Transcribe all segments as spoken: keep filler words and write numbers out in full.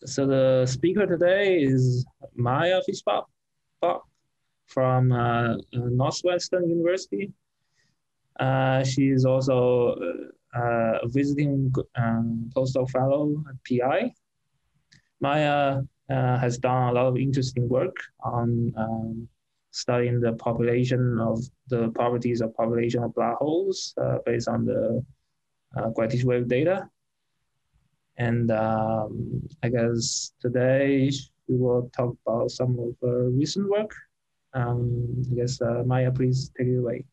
So the speaker today is Maya Fischbach from uh, uh, Northwestern University. Uh, she is also uh, a visiting um, postdoc fellow at P I. Maya uh, has done a lot of interesting work on um, studying the population of the properties of population of black holes uh, based on the uh, gravitational wave data. And um, I guess today we will talk about some of her recent work. Um, I guess uh, Maya, please take it away.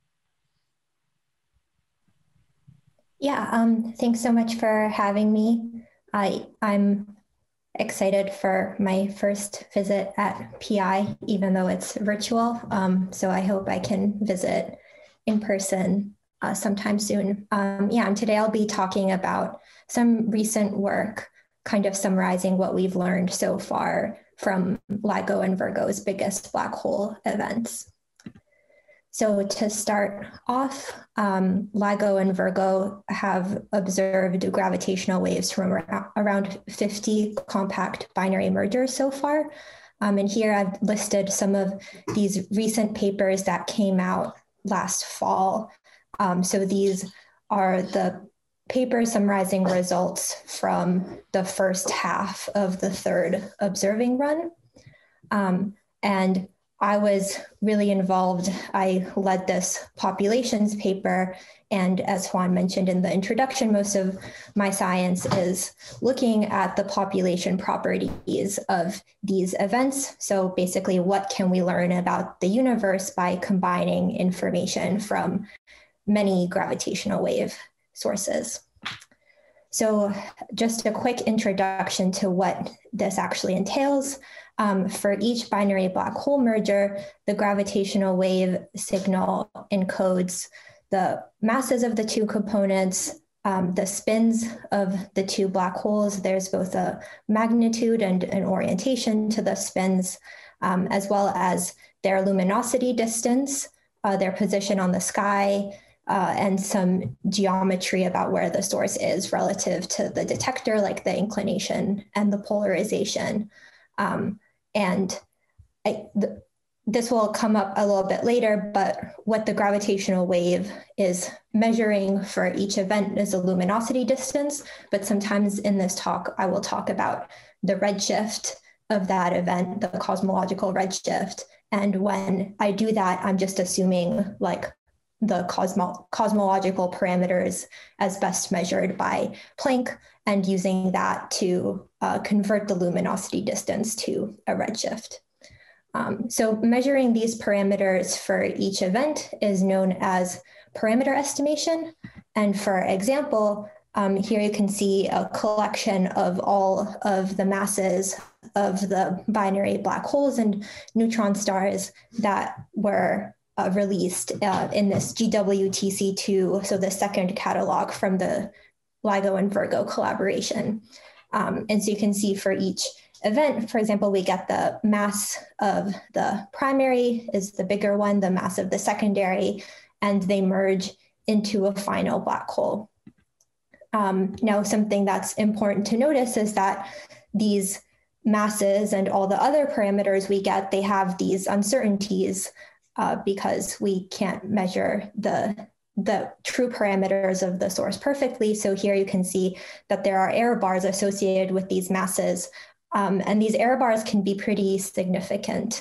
Yeah, um, thanks so much for having me. I, I'm excited for my first visit at P I, even though it's virtual. Um, so I hope I can visit in person uh, sometime soon. Um, yeah, and today I'll be talking about some recent work, kind of summarizing what we've learned so far from LIGO and Virgo's biggest black hole events. So to start off, um, LIGO and Virgo have observed gravitational waves from around fifty compact binary mergers so far. Um, and here I've listed some of these recent papers that came out last fall. Um, so these are the papers summarizing results from the first half of the third observing run. Um, and I was really involved. I led this populations paper. And as Juan mentioned in the introduction, most of my science is looking at the population properties of these events. So basically, what can we learn about the universe by combining information from many gravitational wave sources? So just a quick introduction to what this actually entails. Um, for each binary black hole merger, the gravitational wave signal encodes the masses of the two components, um, the spins of the two black holes. There's both a magnitude and an orientation to the spins, um, as well as their luminosity distance, uh, their position on the sky, Uh, and some geometry about where the source is relative to the detector, like the inclination and the polarization. Um, and I, th this will come up a little bit later, but what the gravitational wave is measuring for each event is a luminosity distance. But sometimes in this talk, I will talk about the redshift of that event, the cosmological redshift. And when I do that, I'm just assuming like the cosmo cosmological parameters as best measured by Planck, and using that to uh, convert the luminosity distance to a redshift. Um, so measuring these parameters for each event is known as parameter estimation. And for example, um, here you can see a collection of all of the masses of the binary black holes and neutron stars that were Uh, released uh, in this G W T C two, so the second catalog from the LIGO and Virgo collaboration. Um, and so you can see for each event, for example, we get the mass of the primary is the bigger one, the mass of the secondary, and they merge into a final black hole. Um, now, something that's important to notice is that these masses and all the other parameters we get, they have these uncertainties Uh, because we can't measure the, the true parameters of the source perfectly. So here you can see that there are error bars associated with these masses, um, and these error bars can be pretty significant.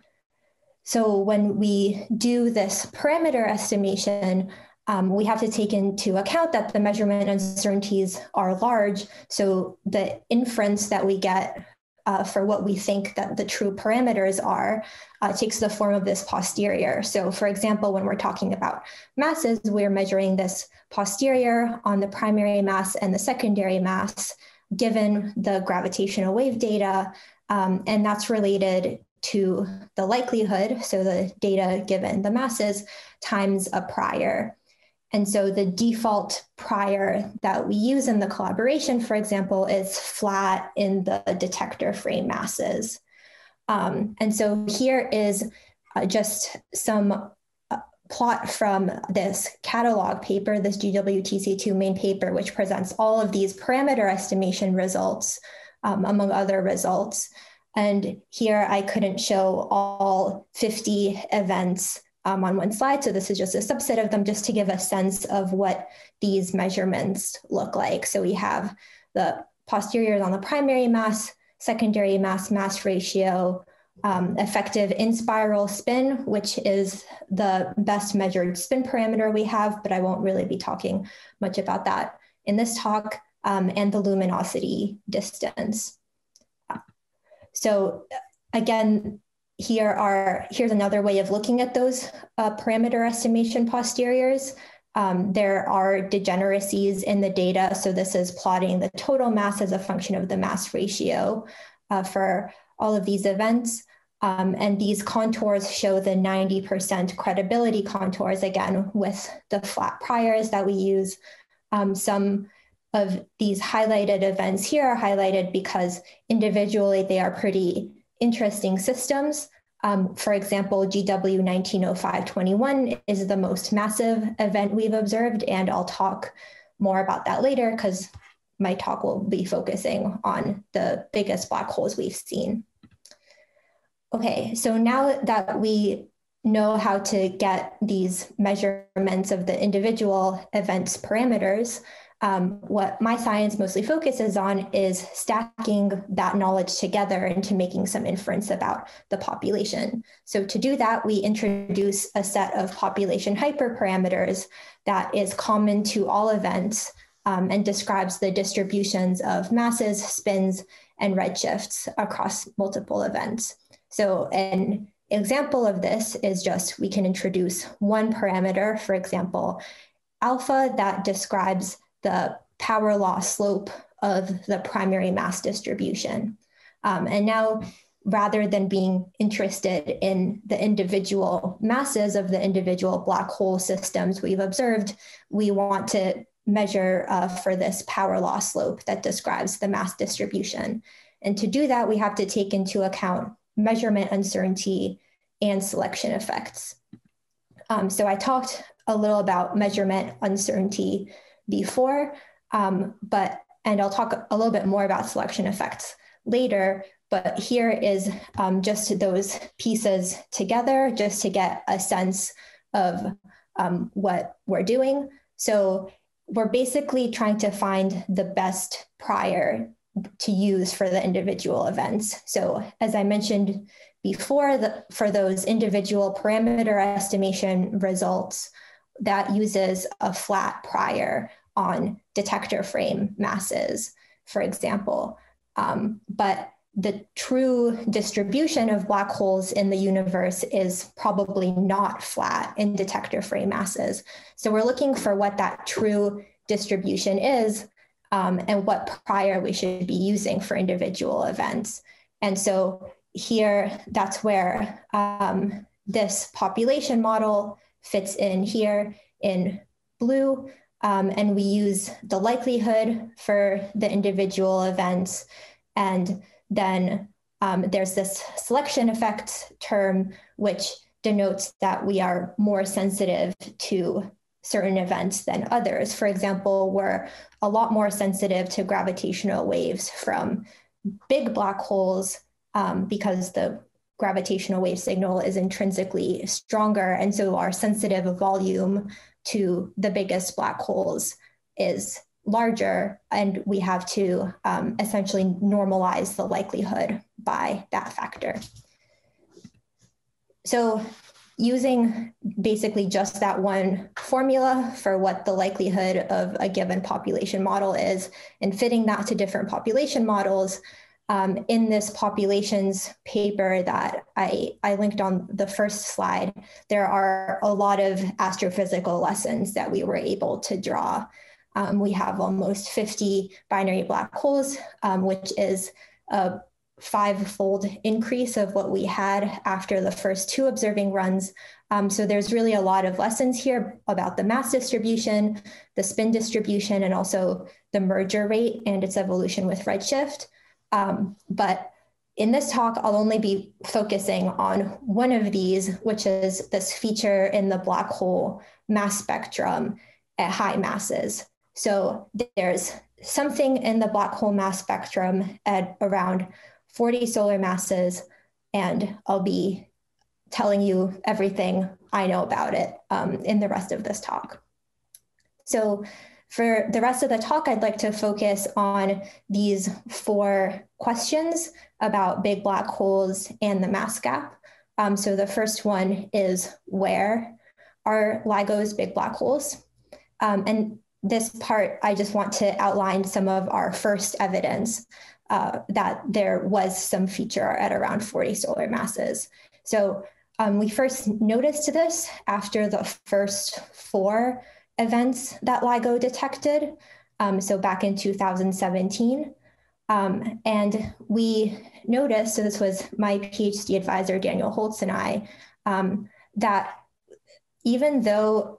So when we do this parameter estimation, um, we have to take into account that the measurement uncertainties are large. So the inference that we get Uh, for what we think that the true parameters are, uh, takes the form of this posterior. So for example, when we're talking about masses, we're measuring this posterior on the primary mass and the secondary mass, given the gravitational wave data, um, and that's related to the likelihood, so the data given the masses times a prior. And so the default prior that we use in the collaboration, for example, is flat in the detector frame masses. Um, and so here is uh, just some uh, plot from this catalog paper, this G W T C two main paper, which presents all of these parameter estimation results um, among other results. And here I couldn't show all fifty events um, on one slide. So this is just a subset of them just to give a sense of what these measurements look like. So we have the posteriors on the primary mass, secondary mass mass ratio, um, effective in spiral spin, which is the best measured spin parameter we have, but I won't really be talking much about that in this talk, um, and the luminosity distance. So again, here are, here's another way of looking at those uh, parameter estimation posteriors. Um, there are degeneracies in the data. So this is plotting the total mass as a function of the mass ratio uh, for all of these events. Um, and these contours show the ninety percent credibility contours, again, with the flat priors that we use. Um, some of these highlighted events here are highlighted because individually they are pretty interesting systems. Um, for example, G W nineteen oh five twenty-one is the most massive event we've observed, and I'll talk more about that later because my talk will be focusing on the biggest black holes we've seen. Okay, so now that we know how to get these measurements of the individual events parameters, Um, what my science mostly focuses on is stacking that knowledge together into making some inference about the population. So to do that, we introduce a set of population hyperparameters that is common to all events um, and describes the distributions of masses, spins, and redshifts across multiple events. So an example of this is just we can introduce one parameter, for example, alpha, that describes the power law slope of the primary mass distribution. Um, and now, rather than being interested in the individual masses of the individual black hole systems we've observed, we want to measure uh, for this power law slope that describes the mass distribution. And to do that, we have to take into account measurement uncertainty and selection effects. Um, so I talked a little about measurement uncertainty before, um, but, and I'll talk a little bit more about selection effects later, but here is um, just those pieces together just to get a sense of um, what we're doing. So we're basically trying to find the best prior to use for the individual events. So as I mentioned before, the, for those individual parameter estimation results, that uses a flat prior on detector frame masses, for example. Um, but the true distribution of black holes in the universe is probably not flat in detector frame masses. So we're looking for what that true distribution is um, and what prior we should be using for individual events. And so here, that's where um, this population model fits in here in blue. Um, and we use the likelihood for the individual events. And then um, there's this selection effect term, which denotes that we are more sensitive to certain events than others. For example, we're a lot more sensitive to gravitational waves from big black holes um, because the gravitational wave signal is intrinsically stronger. And so our sensitive volume to the biggest black holes is larger, and we have to um, essentially normalize the likelihood by that factor. So using basically just that one formula for what the likelihood of a given population model is and fitting that to different population models, um, in this populations paper that I, I linked on the first slide, there are a lot of astrophysical lessons that we were able to draw. Um, we have almost fifty binary black holes, um, which is a five-fold increase of what we had after the first two observing runs. Um, so there's really a lot of lessons here about the mass distribution, the spin distribution, and also the merger rate and its evolution with redshift. Um, but in this talk, I'll only be focusing on one of these, which is this feature in the black hole mass spectrum at high masses. So there's something in the black hole mass spectrum at around forty solar masses, and I'll be telling you everything I know about it um, in the rest of this talk. So for the rest of the talk, I'd like to focus on these four questions about big black holes and the mass gap. Um, so the first one is, where are LIGO's big black holes? Um, and this part, I just want to outline some of our first evidence uh, that there was some feature at around forty solar masses. So um, we first noticed this after the first four events that LIGO detected, um, so back in two thousand seventeen. Um, and we noticed, so this was my PhD advisor, Daniel Holtz, and I, um, that even though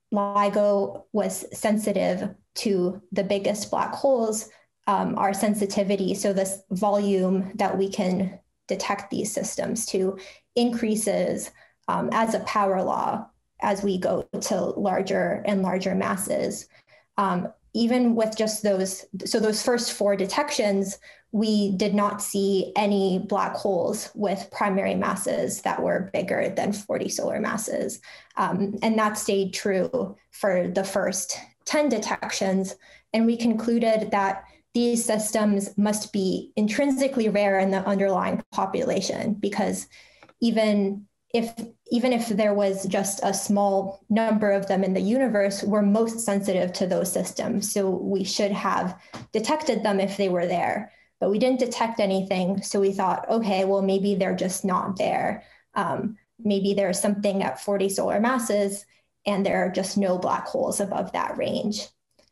LIGO was sensitive to the biggest black holes, um, our sensitivity, so this volume that we can detect these systems to, increases um, as a power law as we go to larger and larger masses. Um, even with just those, so those first four detections, we did not see any black holes with primary masses that were bigger than forty solar masses. Um, and that stayed true for the first ten detections. And we concluded that these systems must be intrinsically rare in the underlying population, because even if even if there was just a small number of them in the universe, we're most sensitive to those systems. So we should have detected them if they were there, but we didn't detect anything. So we thought, okay, well, maybe they're just not there. Um, maybe there's something at forty solar masses and there are just no black holes above that range.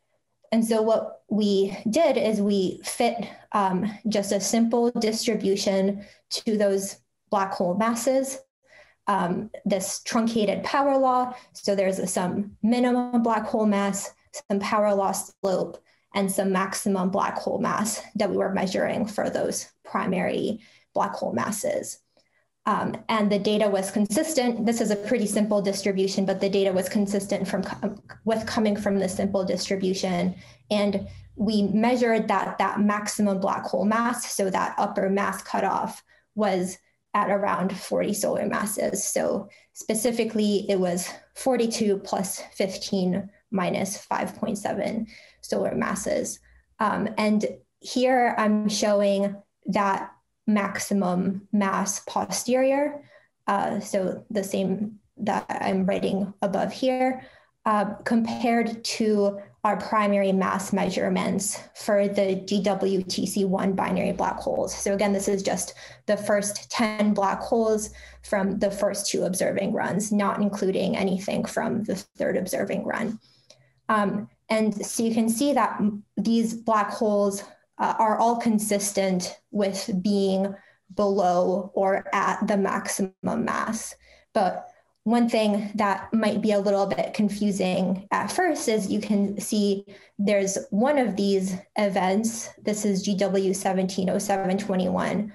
And so what we did is we fit um, just a simple distribution to those black hole masses, um, this truncated power law. So there's some minimum black hole mass, some power law slope, and some maximum black hole mass that we were measuring for those primary black hole masses. Um, and the data was consistent. This is a pretty simple distribution, but the data was consistent from with coming from the simple distribution. And we measured that that maximum black hole mass, so that upper mass cutoff, was at around forty solar masses. So specifically, it was forty-two plus fifteen minus five point seven solar masses. Um, and here I'm showing that maximum mass posterior, uh, so the same that I'm writing above here, uh, compared to our primary mass measurements for the G W T C one binary black holes. So again, this is just the first ten black holes from the first two observing runs, not including anything from the third observing run. Um, and so you can see that these black holes Uh, are all consistent with being below or at the maximum mass. But one thing that might be a little bit confusing at first is you can see there's one of these events. This is G W seventeen oh seven twenty-one,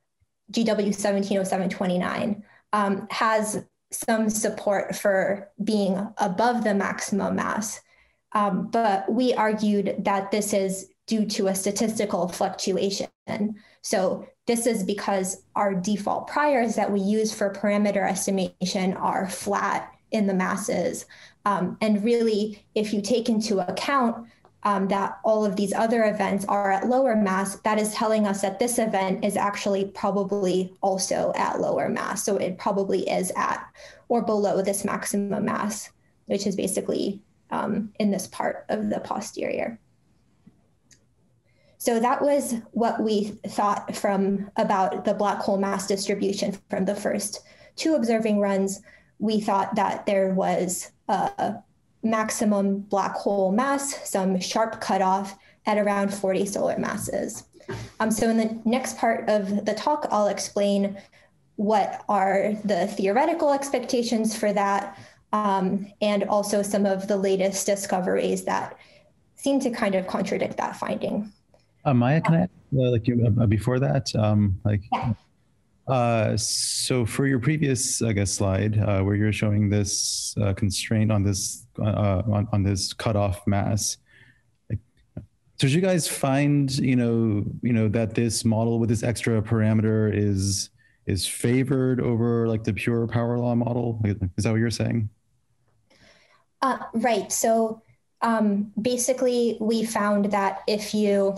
G W seventeen oh seven twenty-nine, um, has some support for being above the maximum mass. Um, but we argued that this is due to a statistical fluctuation. So this is because our default priors that we use for parameter estimation are flat in the masses. Um, and really, if you take into account um, that all of these other events are at lower mass, that is telling us that this event is actually probably also at lower mass. So it probably is at or below this maximum mass, which is basically um, in this part of the posterior. So that was what we thought from about the black hole mass distribution from the first two observing runs. We thought that there was a maximum black hole mass, some sharp cutoff at around forty solar masses. Um, so in the next part of the talk, I'll explain what are the theoretical expectations for that, um, and also some of the latest discoveries that seem to kind of contradict that finding. Uh, Maya, can I ask, uh, like you uh, before that, um, like, yeah. uh, so for your previous, I guess, slide uh, where you're showing this uh, constraint on this uh, on, on this cutoff mass, like, So did you guys find, you know, you know, that this model with this extra parameter is is favored over like the pure power law model? Is that what you're saying? Uh, right. So um, basically, we found that if you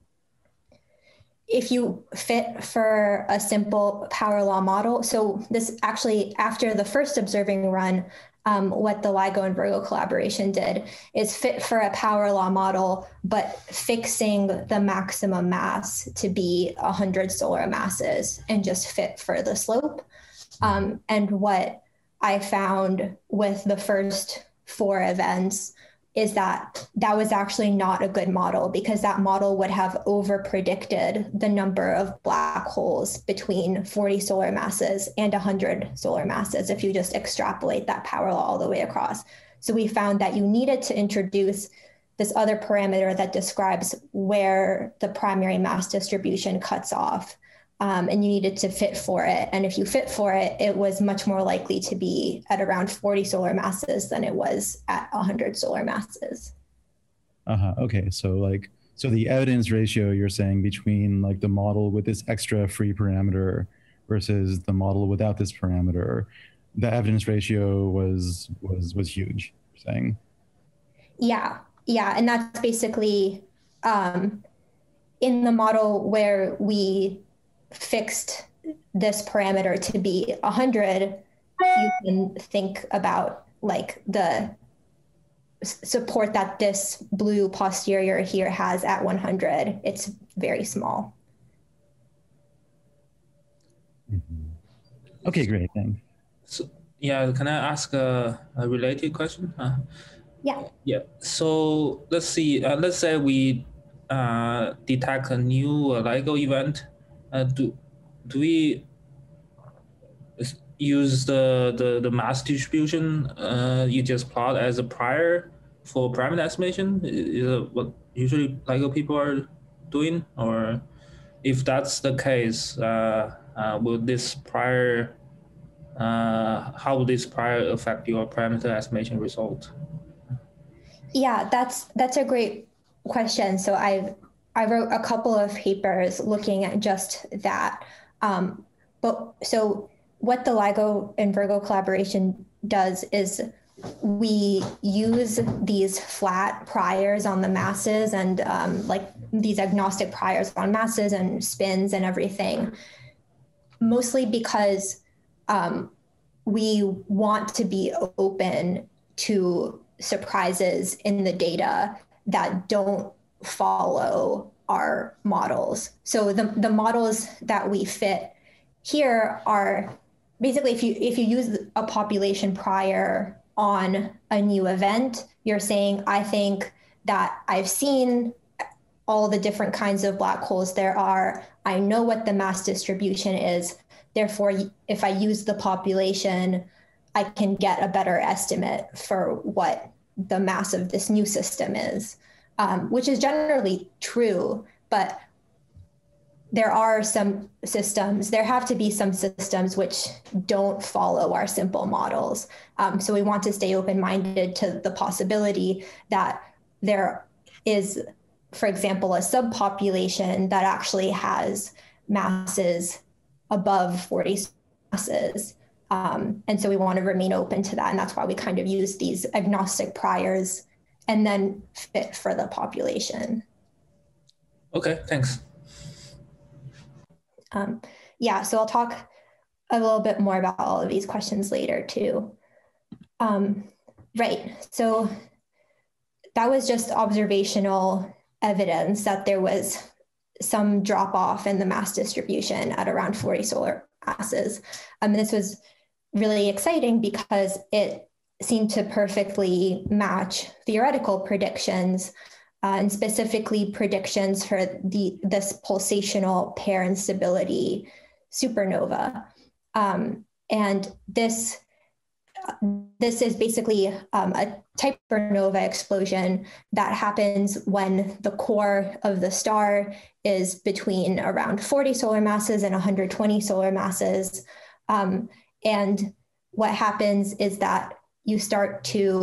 if you fit for a simple power law model, so this actually after the first observing run, um, what the LIGO and Virgo collaboration did is fit for a power law model, but fixing the maximum mass to be one hundred solar masses and just fit for the slope. Um, and what I found with the first four events is that that was actually not a good model, because that model would have over predicted the number of black holes between forty solar masses and one hundred solar masses if you just extrapolate that power law all the way across. So we found that you needed to introduce this other parameter that describes where the primary mass distribution cuts off. Um, and you needed to fit for it. And if you fit for it, it was much more likely to be at around forty solar masses than it was at one hundred solar masses. Uh-huh. Okay. So like, so the evidence ratio you're saying between like the model with this extra free parameter versus the model without this parameter, the evidence ratio was was was huge, you're saying? Yeah. Yeah. And that's basically um, in the model where we fixed this parameter to be one hundred, you can think about like the support that this blue posterior here has at one hundred. It's very small. Mm-hmm. Okay, great, thanks. So, yeah, can I ask a, a related question? Uh, yeah. Yeah. So let's see. Uh, let's say we uh, detect a new uh, LIGO event. Uh, do do we use the, the, the mass distribution uh, you just plot as a prior for parameter estimation? Is it what usually LIGO people are doing? Or if that's the case, uh, uh, will this prior, uh, how will this prior affect your parameter estimation result? Yeah, that's that's a great question. So I've I wrote a couple of papers looking at just that. Um, but so what the LIGO and Virgo collaboration does is we use these flat priors on the masses and um, like these agnostic priors on masses and spins and everything, mostly because um, we want to be open to surprises in the data that don't follow our models. So the, the models that we fit here are basically, if you if you use a population prior on a new event, you're saying, I think that I've seen all the different kinds of black holes there are. I know what the mass distribution is. Therefore, if I use the population, I can get a better estimate for what the mass of this new system is, um, which is generally true, but there are some systems, there have to be some systems which don't follow our simple models. Um, so we want to stay open-minded to the possibility that there is, for example, a subpopulation that actually has masses above forty masses. Um, and so we want to remain open to that. And that's why we kind of use these agnostic priors and then fit for the population. Okay, thanks. Um, yeah, so I'll talk a little bit more about all of these questions later too. Um, right, so that was just observational evidence that there was some drop off in the mass distribution at around forty solar masses. Um, this was really exciting because it seemed to perfectly match theoretical predictions, uh, and specifically predictions for the this pulsational pair instability supernova. Um, and this, this is basically um, a type supernova explosion that happens when the core of the star is between around forty solar masses and one hundred twenty solar masses. Um, and what happens is that you start to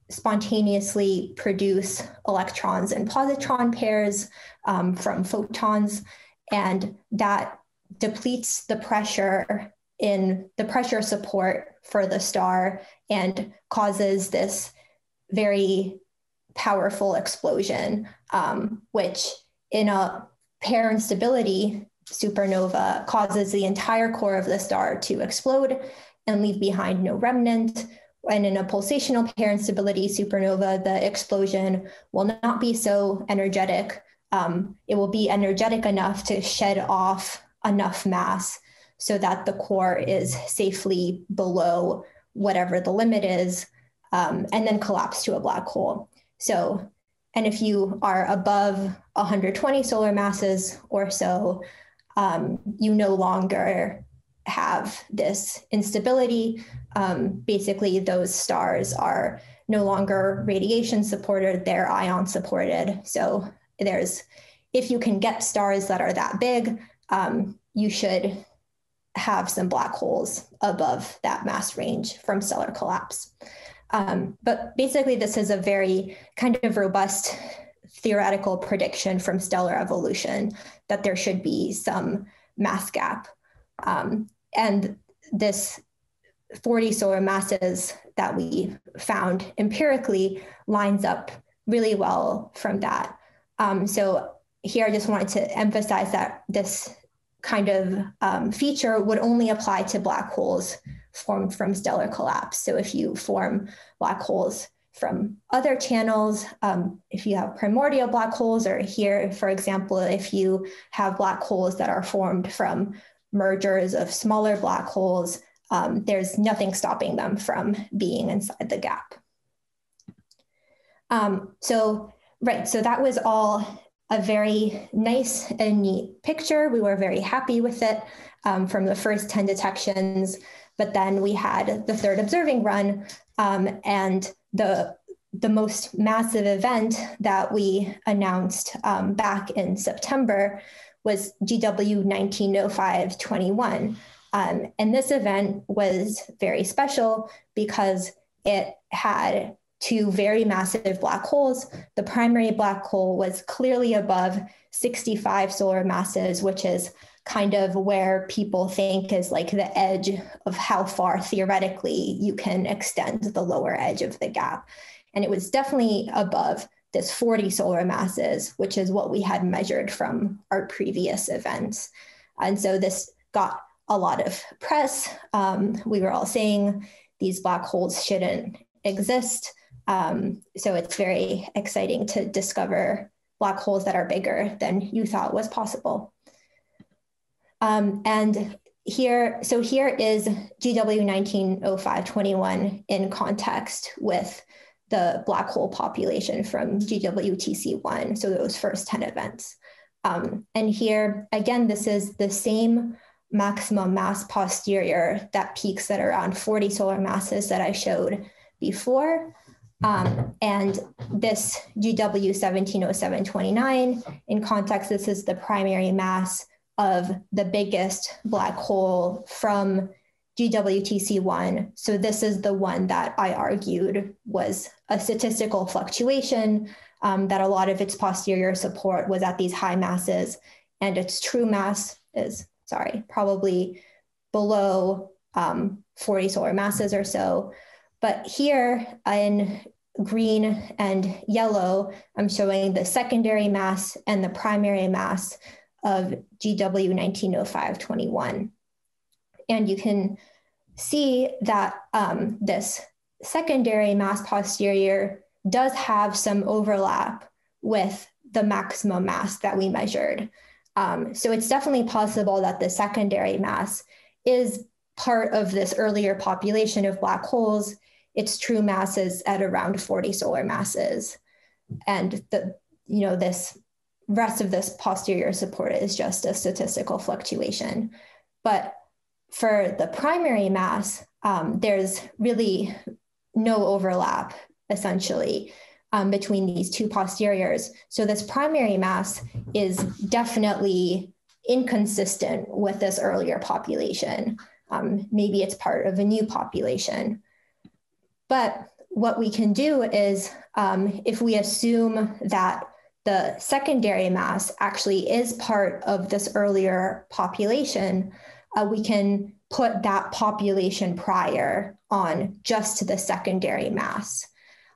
spontaneously produce electrons and positron pairs um, from photons, and that depletes the pressure in the pressure support for the star and causes this very powerful explosion, um, which in a pair instability supernova causes the entire core of the star to explode and leave behind no remnant. And in a pulsational pair instability supernova, the explosion will not be so energetic. Um, it will be energetic enough to shed off enough mass so that the core is safely below whatever the limit is, um, and then collapse to a black hole. So, and if you are above one hundred twenty solar masses or so, um, you no longer have this instability. Um, basically, those stars are no longer radiation supported, they're ion supported. So there's, if you can get stars that are that big, um, you should have some black holes above that mass range from stellar collapse. Um, but basically, this is a very kind of robust theoretical prediction from stellar evolution that there should be some mass gap. Um, and this forty solar masses that we found empirically lines up really well from that. Um, so here I just wanted to emphasize that this kind of um, feature would only apply to black holes formed from stellar collapse. So if you form black holes from other channels, um, if you have primordial black holes, or here, for example, if you have black holes that are formed from mergers of smaller black holes, um, there's nothing stopping them from being inside the gap. Um, so, right, so that was all a very nice and neat picture. We were very happy with it um, from the first ten detections, but then we had the third observing run, um, and the, the most massive event that we announced um, back in September was G W nineteen oh five twenty-one. Um, and this event was very special because it had two very massive black holes. The primary black hole was clearly above sixty-five solar masses, which is kind of where people think is like the edge of how far theoretically you can extend the lower edge of the gap. And it was definitely above this forty solar masses, which is what we had measured from our previous events. And so this got a lot of press. Um, we were all saying these black holes shouldn't exist. Um, so it's very exciting to discover black holes that are bigger than you thought was possible. Um, and here, so here is G W nineteen oh five twenty-one in context with the black hole population from G W T C one, so those first ten events. Um, and here, again, this is the same maximum mass posterior that peaks at around forty solar masses that I showed before. Um, and this G W seventeen oh seven twenty-nine, in context, this is the primary mass of the biggest black hole from G W T C one. So this is the one that I argued was a statistical fluctuation, um, that a lot of its posterior support was at these high masses, and its true mass is, sorry, probably below um, forty solar masses or so. But here in green and yellow, I'm showing the secondary mass and the primary mass of G W nineteen oh five twenty-one. And you can see that um, this secondary mass posterior does have some overlap with the maximum mass that we measured. Um, so it's definitely possible that the secondary mass is part of this earlier population of black holes. Its true mass is at around forty solar masses. And the, you know, this rest of this posterior support is just a statistical fluctuation. But for the primary mass, um, there's really no overlap, essentially, um, between these two posteriors. So this primary mass is definitely inconsistent with this earlier population. Um, maybe it's part of a new population. But what we can do is um, if we assume that the secondary mass actually is part of this earlier population, uh, we can put that population prior on just the secondary mass.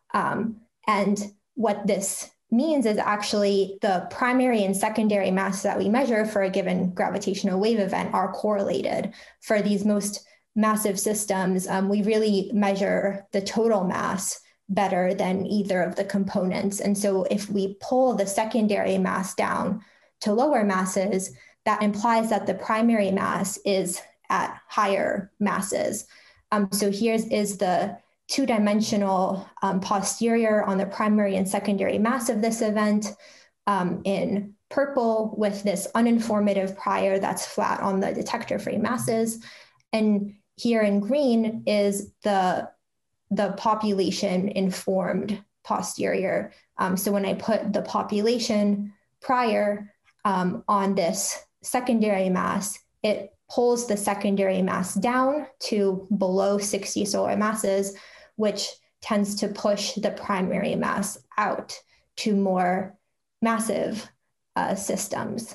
Um, and what this means is actually the primary and secondary mass that we measure for a given gravitational wave event are correlated. For these most massive systems, um, we really measure the total mass better than either of the components. And so if we pull the secondary mass down to lower masses, that implies that the primary mass is at higher masses. Um, so here's is the two-dimensional um, posterior on the primary and secondary mass of this event um, in purple with this uninformative prior that's flat on the detector free masses. And here in green is the the population informed posterior. Um, so when I put the population prior um, on this secondary mass, it pulls the secondary mass down to below sixty solar masses, which tends to push the primary mass out to more massive uh, systems.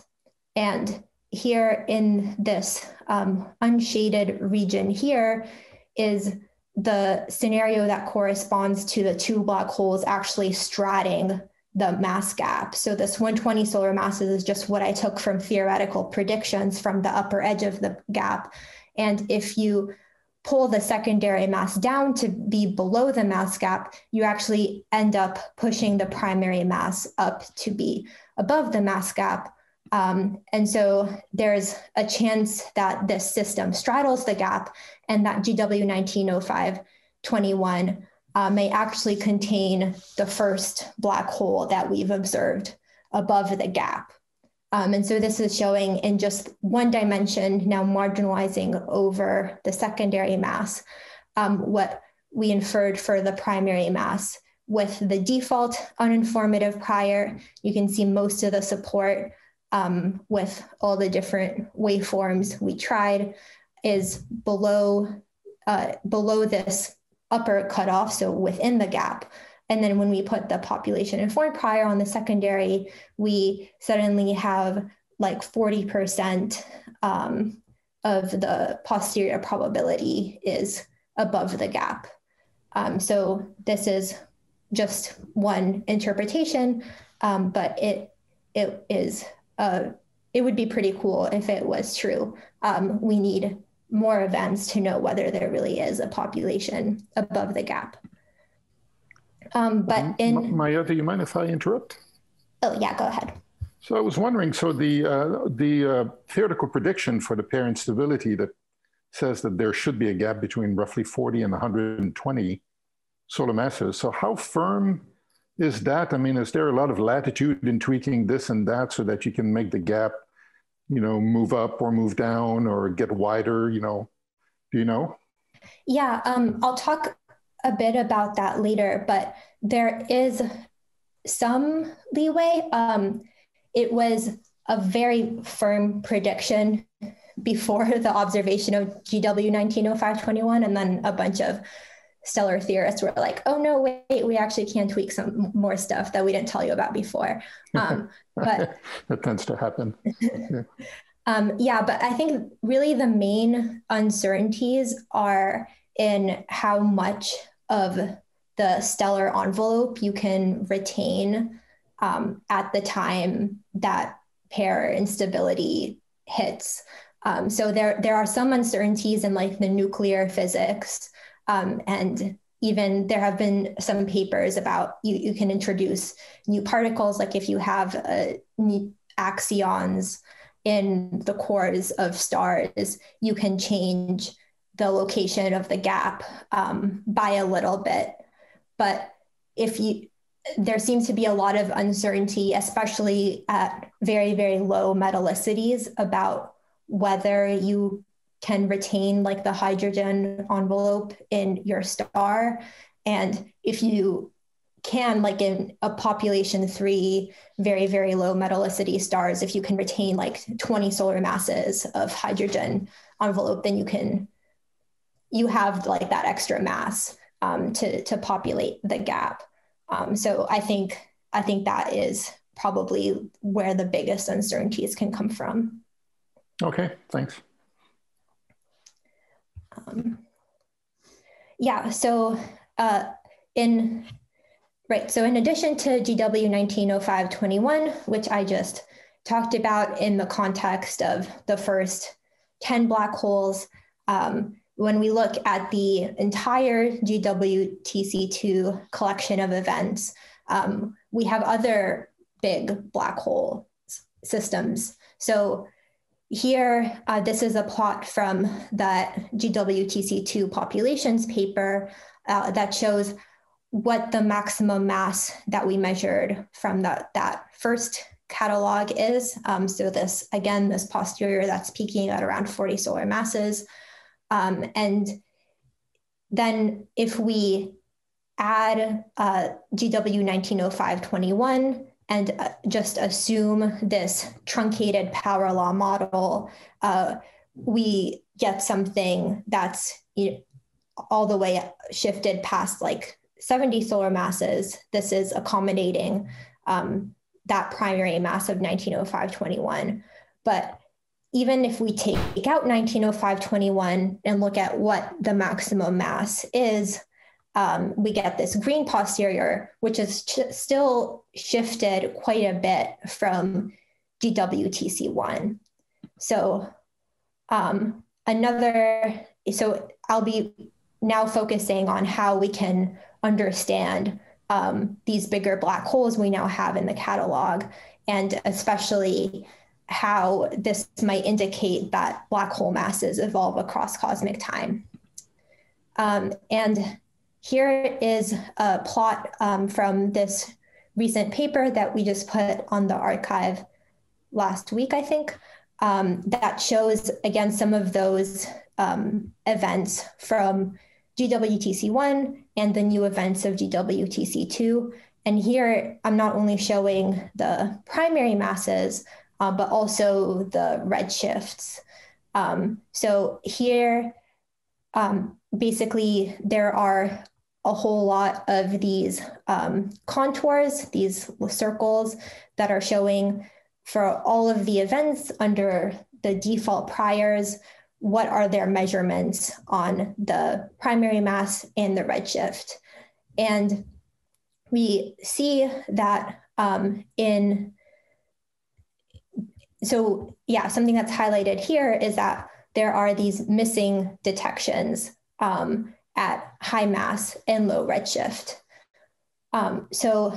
And here in this um, unshaded region here is the scenario that corresponds to the two black holes actually straddling the mass gap. So this one hundred twenty solar masses is just what I took from theoretical predictions from the upper edge of the gap. And if you pull the secondary mass down to be below the mass gap, you actually end up pushing the primary mass up to be above the mass gap. Um, and so there's a chance that this system straddles the gap and that G W nineteen oh five twenty-one uh, may actually contain the first black hole that we've observed above the gap. Um, and so this is showing in just one dimension, now marginalizing over the secondary mass, um, what we inferred for the primary mass. With the default uninformative prior, you can see most of the support Um, with all the different waveforms we tried is below, uh, below this upper cutoff, so within the gap. And then when we put the population informed prior on the secondary, we suddenly have like forty percent um, of the posterior probability is above the gap. Um, so this is just one interpretation, um, but it it is Uh, it would be pretty cool if it was true. Um, we need more events to know whether there really is a population above the gap. Um, but in- Maya, do you mind if I interrupt? Oh yeah, go ahead. So I was wondering, so the, uh, the uh, theoretical prediction for the pair instability that says that there should be a gap between roughly forty and one hundred twenty solar masses. So how firm is that? I mean, is there a lot of latitude in tweaking this and that so that you can make the gap, you know, move up or move down or get wider, you know, do you know? Yeah, um, I'll talk a bit about that later, but there is some leeway. Um, it was a very firm prediction before the observation of G W nineteen oh five twenty-one, and then a bunch of stellar theorists were like, oh no, wait, we actually can tweak some more stuff that we didn't tell you about before. Um, but that tends to happen. Yeah. um, yeah, but I think really the main uncertainties are in how much of the stellar envelope you can retain um, at the time that pair instability hits. Um, so there, there are some uncertainties in like the nuclear physics. Um, and even there have been some papers about you, you can introduce new particles, like if you have uh, axions in the cores of stars, you can change the location of the gap um, by a little bit. But if you, there seems to be a lot of uncertainty, especially at very, very low metallicities, about whether you can retain like the hydrogen envelope in your star. And if you can, like in a population three, very, very low metallicity stars, if you can retain like twenty solar masses of hydrogen envelope, then you can, you have like that extra mass. um, to, to populate the gap. Um, so I think, I think that is probably where the biggest uncertainties can come from. Okay, thanks. Um, yeah, so uh, in, right, so in addition to G W nineteen oh five twenty-one, which I just talked about in the context of the first ten black holes, um, when we look at the entire G W T C two collection of events, um, we have other big black hole systems. So here, uh, this is a plot from that G W T C two populations paper uh, that shows what the maximum mass that we measured from the, that first catalog is. Um, so this, again, this posterior that's peaking at around forty solar masses. Um, and then if we add uh, G W nineteen oh five twenty-one and uh, just assume this truncated power law model, uh, we get something that's, you know, all the way shifted past like seventy solar masses. This is accommodating um, that primary mass of nineteen oh five twenty-one. But even if we take out nineteen oh five twenty-one and look at what the maximum mass is, um, we get this green posterior, which is ch- still shifted quite a bit from G W T C one. So um, another, so I'll be now focusing on how we can understand um, these bigger black holes we now have in the catalog, and especially how this might indicate that black hole masses evolve across cosmic time. Um, and here is a plot um, from this recent paper that we just put on the archive last week, I think, um, that shows, again, some of those um, events from G W T C one and the new events of G W T C two. And here, I'm not only showing the primary masses, uh, but also the redshifts. Um, so here, um, basically, there are a whole lot of these um, contours, these circles that are showing for all of the events under the default priors, what are their measurements on the primary mass and the redshift. And we see that um, in, so yeah, something that's highlighted here is that there are these missing detections um, at high mass and low redshift. Um, so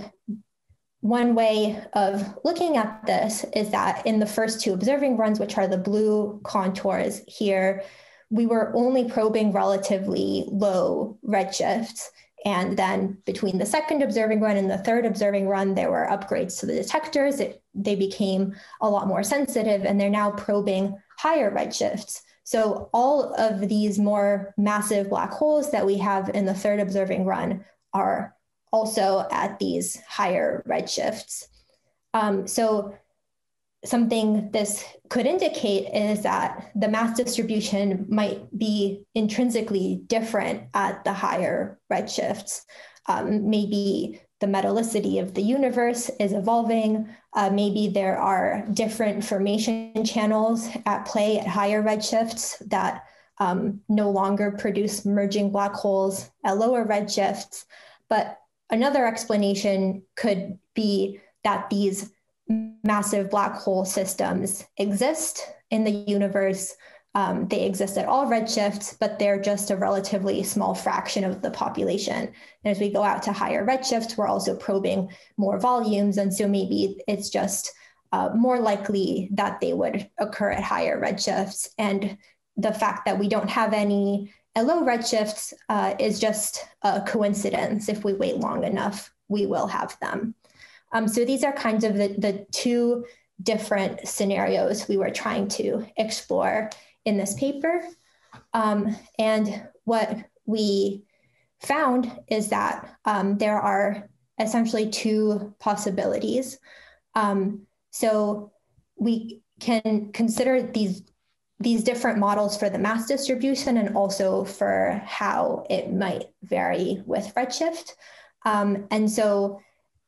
one way of looking at this is that in the first two observing runs, which are the blue contours here, we were only probing relatively low redshifts. And then between the second observing run and the third observing run, there were upgrades to the detectors. It, they became a lot more sensitive, and they're now probing higher redshifts. So all of these more massive black holes that we have in the third observing run are also at these higher redshifts. Um, so something this could indicate is that the mass distribution might be intrinsically different at the higher redshifts. Um, maybe the metallicity of the universe is evolving. Uh, maybe there are different formation channels at play at higher redshifts that um, no longer produce merging black holes at lower redshifts. But another explanation could be that these massive black hole systems exist in the universe. Um, they exist at all redshifts, but they're just a relatively small fraction of the population. And as we go out to higher redshifts, we're also probing more volumes. And so maybe it's just uh, more likely that they would occur at higher redshifts. And the fact that we don't have any at low redshifts uh, is just a coincidence. If we wait long enough, we will have them. Um, so these are kinds of the, the two different scenarios we were trying to explore in this paper. Um, and what we found is that um, there are essentially two possibilities. Um, so we can consider these these different models for the mass distribution and also for how it might vary with redshift. Um, and so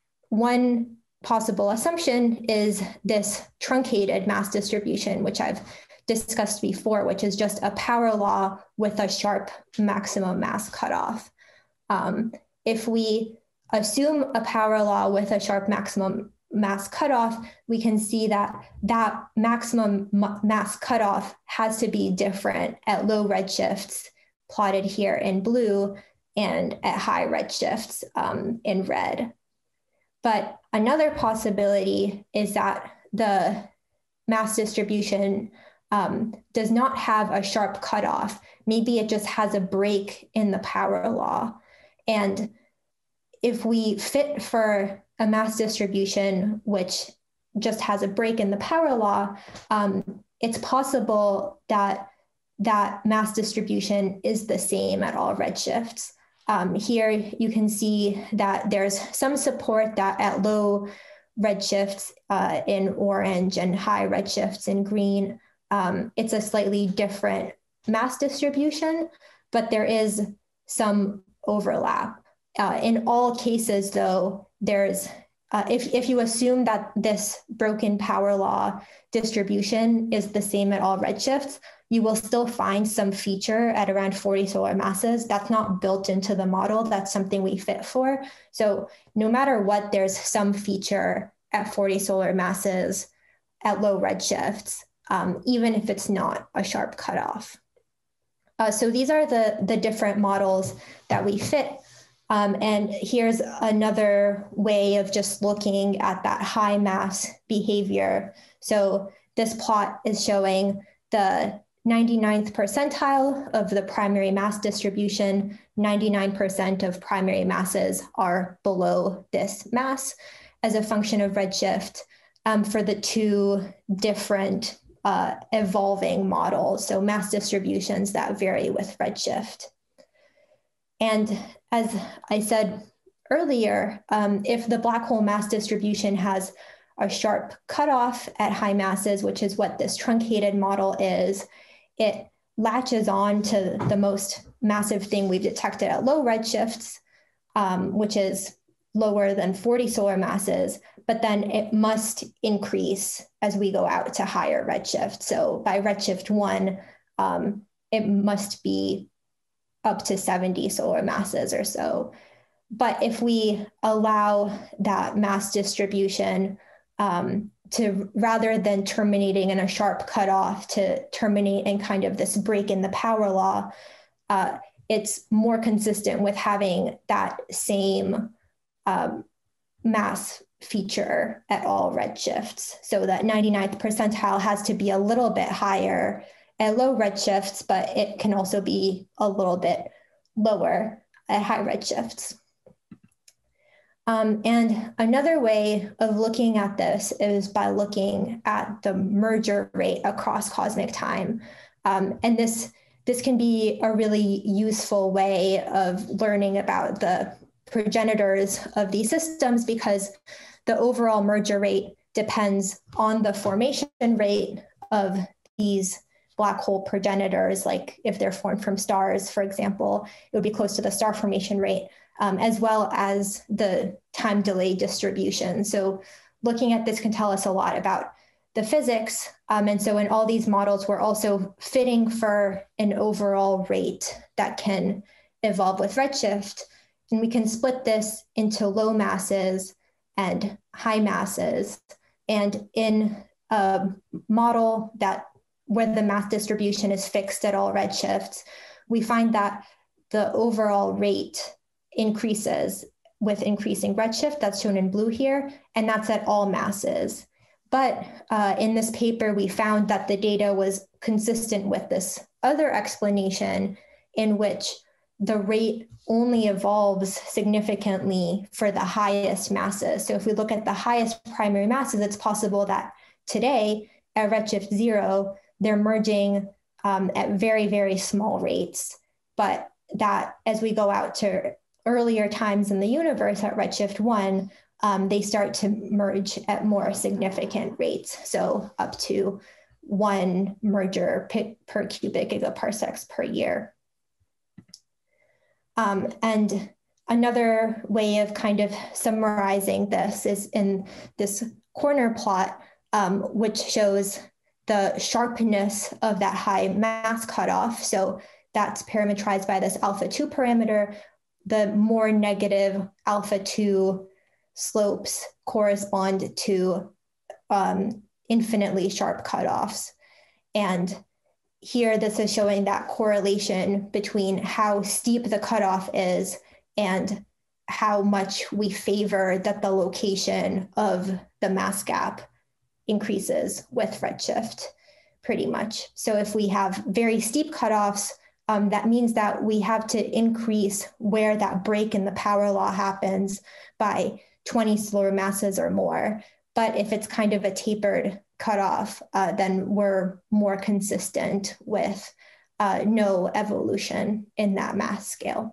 one possible assumption is this truncated mass distribution, which I've discussed before, which is just a power law with a sharp maximum mass cutoff. Um, if we assume a power law with a sharp maximum mass cutoff, we can see that that maximum mass cutoff has to be different at low redshifts, plotted here in blue, and at high redshifts um, in red. But another possibility is that the mass distribution um, does not have a sharp cutoff. Maybe it just has a break in the power law. And if we fit for a mass distribution which just has a break in the power law, um, it's possible that that mass distribution is the same at all redshifts. Um, here you can see that there's some support that at low redshifts uh, in orange and high redshifts in green, um, it's a slightly different mass distribution, but there is some overlap. Uh, in all cases, though, there's, uh, if, if you assume that this broken power law distribution is the same at all redshifts, you will still find some feature at around forty solar masses. That's not built into the model. That's something we fit for. So no matter what, there's some feature at forty solar masses at low redshifts, um, even if it's not a sharp cutoff. Uh, so these are the, the different models that we fit. Um, and here's another way of just looking at that high mass behavior. So this plot is showing the ninety-ninth percentile of the primary mass distribution. ninety-nine percent of primary masses are below this mass as a function of redshift um, for the two different uh, evolving models, so mass distributions that vary with redshift. And as I said earlier, um, if the black hole mass distribution has a sharp cutoff at high masses, which is what this truncated model is, it latches on to the most massive thing we've detected at low redshifts, um, which is lower than forty solar masses, but then it must increase as we go out to higher redshift. So by redshift one, um, it must be up to seventy solar masses or so. But if we allow that mass distribution um, to, rather than terminating in a sharp cutoff, to terminate in kind of this break in the power law, uh, it's more consistent with having that same um, mass feature at all redshifts. So that ninety-ninth percentile has to be a little bit higher at low redshifts, but it can also be a little bit lower at high redshifts. Um, and another way of looking at this is by looking at the merger rate across cosmic time. Um, and this, this can be a really useful way of learning about the progenitors of these systems, because the overall merger rate depends on the formation rate of these black hole progenitors. Like if they're formed from stars, for example, it would be close to the star formation rate, um, as well as the time delay distribution. So looking at this can tell us a lot about the physics. Um, and so in all these models, we're also fitting for an overall rate that can evolve with redshift. And we can split this into low masses and high masses. And in a model that where the mass distribution is fixed at all redshifts, we find that the overall rate increases with increasing redshift. That's shown in blue here, and that's at all masses. But uh, in this paper, we found that the data was consistent with this other explanation in which the rate only evolves significantly for the highest masses. So if we look at the highest primary masses, it's possible that today at redshift zero, they're merging um, at very, very small rates, but that as we go out to earlier times in the universe at redshift one, um, they start to merge at more significant rates. So up to one merger per cubic gigaparsecs per year. Um, and another way of kind of summarizing this is in this corner plot, um, which shows the sharpness of that high mass cutoff. So that's parametrized by this alpha two parameter. The more negative alpha two slopes correspond to um, infinitely sharp cutoffs. And here, this is showing that correlation between how steep the cutoff is and how much we favor that the location of the mass gap increases with redshift, pretty much. So if we have very steep cutoffs, um, that means that we have to increase where that break in the power law happens by twenty solar masses or more. But if it's kind of a tapered cutoff, uh, then we're more consistent with uh, no evolution in that mass scale.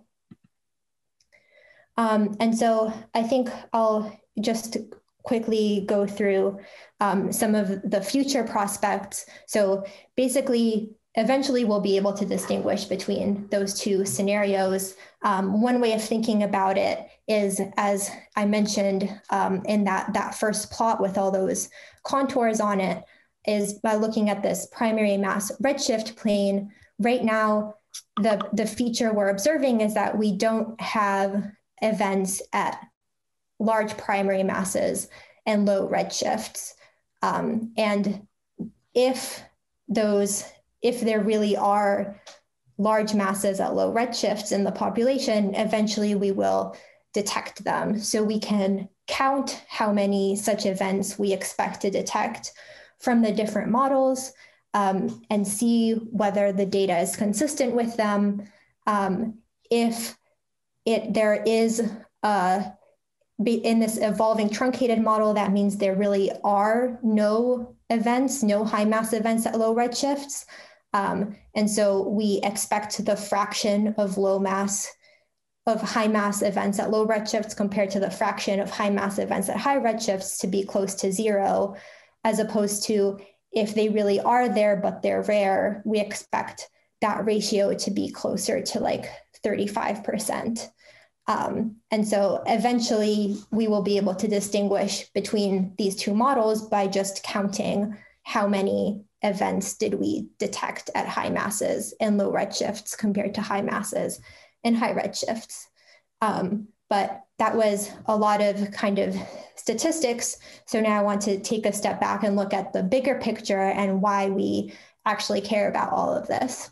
Um, and so I think I'll just quickly go through um, some of the future prospects. So basically, eventually we'll be able to distinguish between those two scenarios. Um, one way of thinking about it is, as I mentioned um, in that, that first plot with all those contours on it, is by looking at this primary mass redshift plane. Right now, the, the feature we're observing is that we don't have events at large primary masses and low redshifts. Um, and if those If there really are large masses at low redshifts in the population, eventually we will detect them. So we can count how many such events we expect to detect from the different models um, and see whether the data is consistent with them. Um, if it there is a, in this evolving truncated model, that means there really are no events, no high mass events at low redshifts. Um, and so we expect the fraction of low mass, of high mass events at low redshifts compared to the fraction of high mass events at high redshifts to be close to zero, as opposed to if they really are there, but they're rare, we expect that ratio to be closer to like thirty-five percent. Um, and so eventually we will be able to distinguish between these two models by just counting how many events did we detect at high masses and low redshifts compared to high masses and high redshifts. Um, but that was a lot of kind of statistics. So now I want to take a step back and look at the bigger picture and why we actually care about all of this.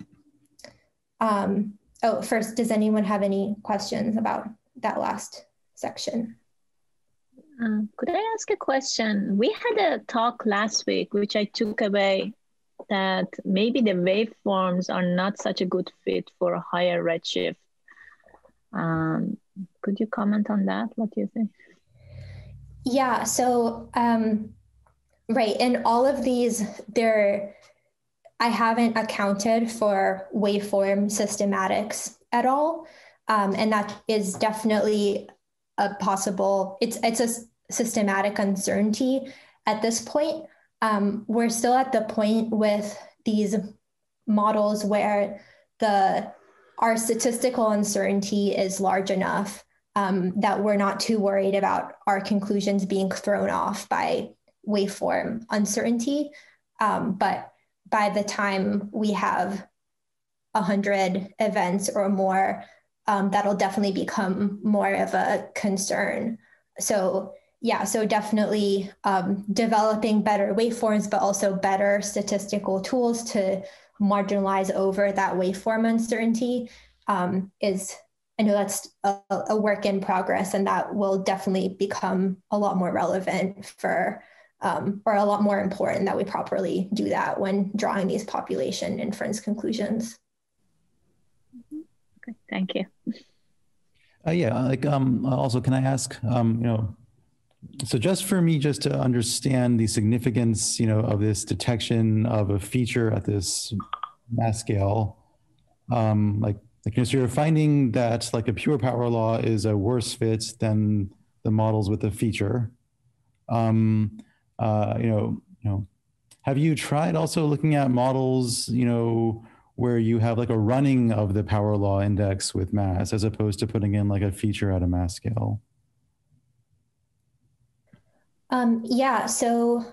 Um, oh, first, does anyone have any questions about that last section? Uh, could I ask a question? We had a talk last week, which I took away, that maybe the waveforms are not such a good fit for a higher redshift. Um, could you comment on that? What do you think? Yeah, so, um, right, in all of these, there, I haven't accounted for waveform systematics at all. Um, and that is definitely a possible, it's, it's a systematic uncertainty at this point. Um, we're still at the point with these models where the our statistical uncertainty is large enough um, that we're not too worried about our conclusions being thrown off by waveform uncertainty. Um, but by the time we have one hundred events or more, um, that'll definitely become more of a concern. So yeah, so definitely um, developing better waveforms, but also better statistical tools to marginalize over that waveform uncertainty um, is, I know that's a, a work in progress, and that will definitely become a lot more relevant for, um, or a lot more important that we properly do that when drawing these population inference conclusions. Okay, thank you. Uh, yeah, like um, also, can I ask, um, you know, so just for me, just to understand the significance, you know, of this detection of a feature at this mass scale, um, like, like, you know, so you're finding that like a pure power law is a worse fit than the models with the feature. Um, uh, you know, you know, have you tried also looking at models, you know, where you have like a running of the power law index with mass as opposed to putting in like a feature at a mass scale? Um, yeah, so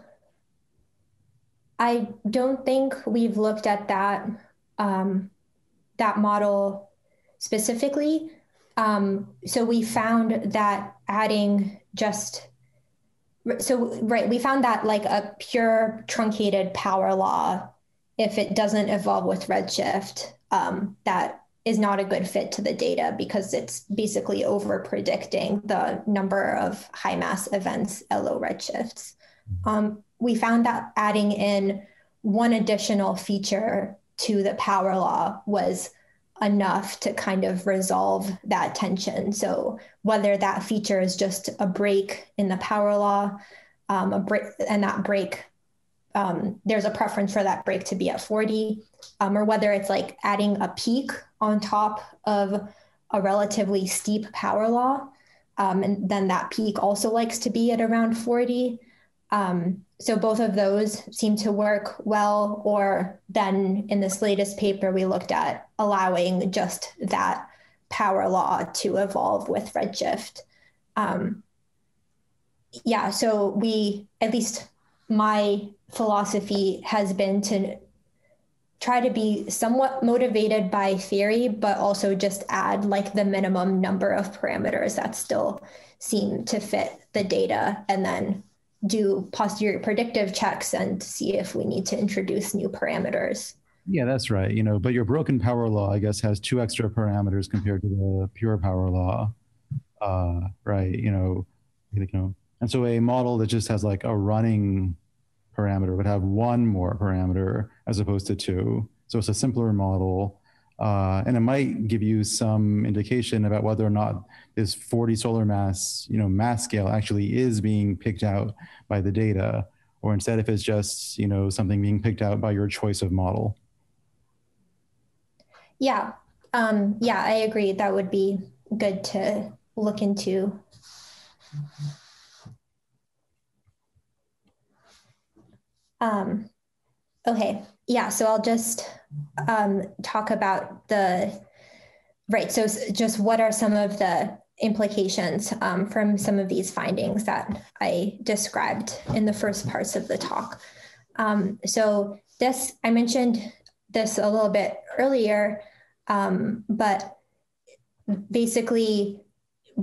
I don't think we've looked at that um, that model specifically. Um, so we found that adding just so right, we found that like a pure truncated power law, if it doesn't evolve with Redshift, um, that is not a good fit to the data because it's basically over predicting the number of high mass events at low redshifts. Um, we found that adding in one additional feature to the power law was enough to kind of resolve that tension. So whether that feature is just a break in the power law, um, a break, and that break, um, there's a preference for that break to be at forty, um, or whether it's like adding a peak on top of a relatively steep power law, um, and then that peak also likes to be at around forty. Um, so both of those seem to work well, or then in this latest paper, we looked at allowing just that power law to evolve with Redshift. Um, yeah, so we, at least my philosophy has been to try to be somewhat motivated by theory, but also just add like the minimum number of parameters that still seem to fit the data, and then do posterior predictive checks and see if we need to introduce new parameters. Yeah, that's right. You know, but your broken power law, I guess, has two extra parameters compared to the pure power law, uh, right? You know, you know, and so a model that just has like a running parameter would have one more parameter as opposed to two. So it's a simpler model. Uh, and it might give you some indication about whether or not this forty solar mass, you know, mass scale actually is being picked out by the data, or instead if it's just, you know, something being picked out by your choice of model. Yeah, um, yeah, I agree. That would be good to look into. Um, okay, yeah, so I'll just um, talk about the, right, so just what are some of the implications um, from some of these findings that I described in the first parts of the talk. Um, so this, I mentioned this a little bit earlier, um, but basically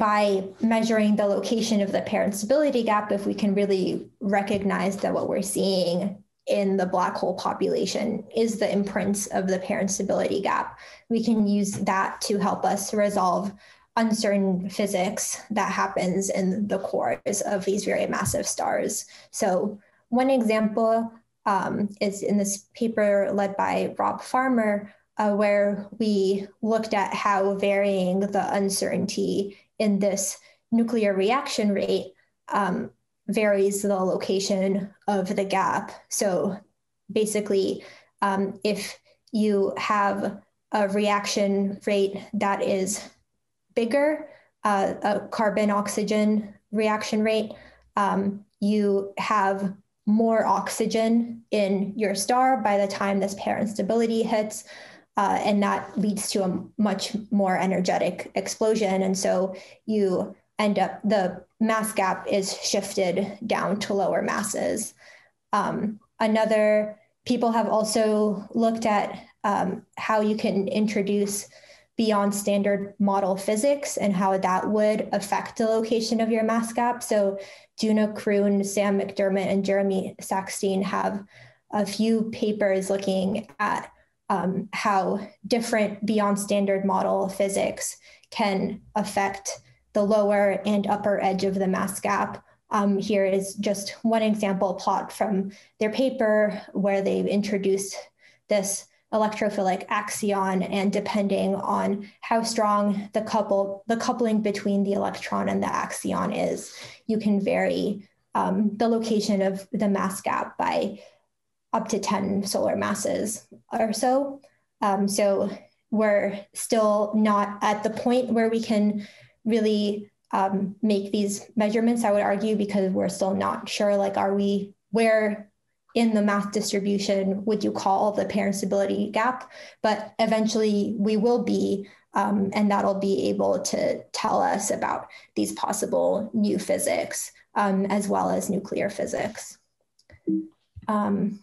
by measuring the location of the parent stability gap, if we can really recognize that what we're seeing in the black hole population is the imprints of the parent stability gap, we can use that to help us resolve uncertain physics that happens in the cores of these very massive stars. So one example um, is in this paper led by Rob Farmer, uh, where we looked at how varying the uncertainty in this nuclear reaction rate um, varies the location of the gap. So basically, um, if you have a reaction rate that is bigger, uh, a carbon-oxygen reaction rate, um, you have more oxygen in your star by the time this parent stability hits, uh, and that leads to a much more energetic explosion. And so you end up, the mass gap is shifted down to lower masses. Um, another, people have also looked at um, how you can introduce beyond standard model physics and how that would affect the location of your mass gap. So Juna Kroon, Sam McDermott, and Jeremy Sackstein have a few papers looking at um, how different beyond standard model physics can affect the lower and upper edge of the mass gap. Um, here is just one example plot from their paper where they've introduced this electrophilic axion, and depending on how strong the couple, the coupling between the electron and the axion is, you can vary um, the location of the mass gap by up to ten solar masses or so. Um, so we're still not at the point where we can really um, make these measurements, I would argue, because we're still not sure, like, are we, where in the mass distribution would you call the parent stability gap, but eventually we will be, um, and that'll be able to tell us about these possible new physics, um, as well as nuclear physics. Um,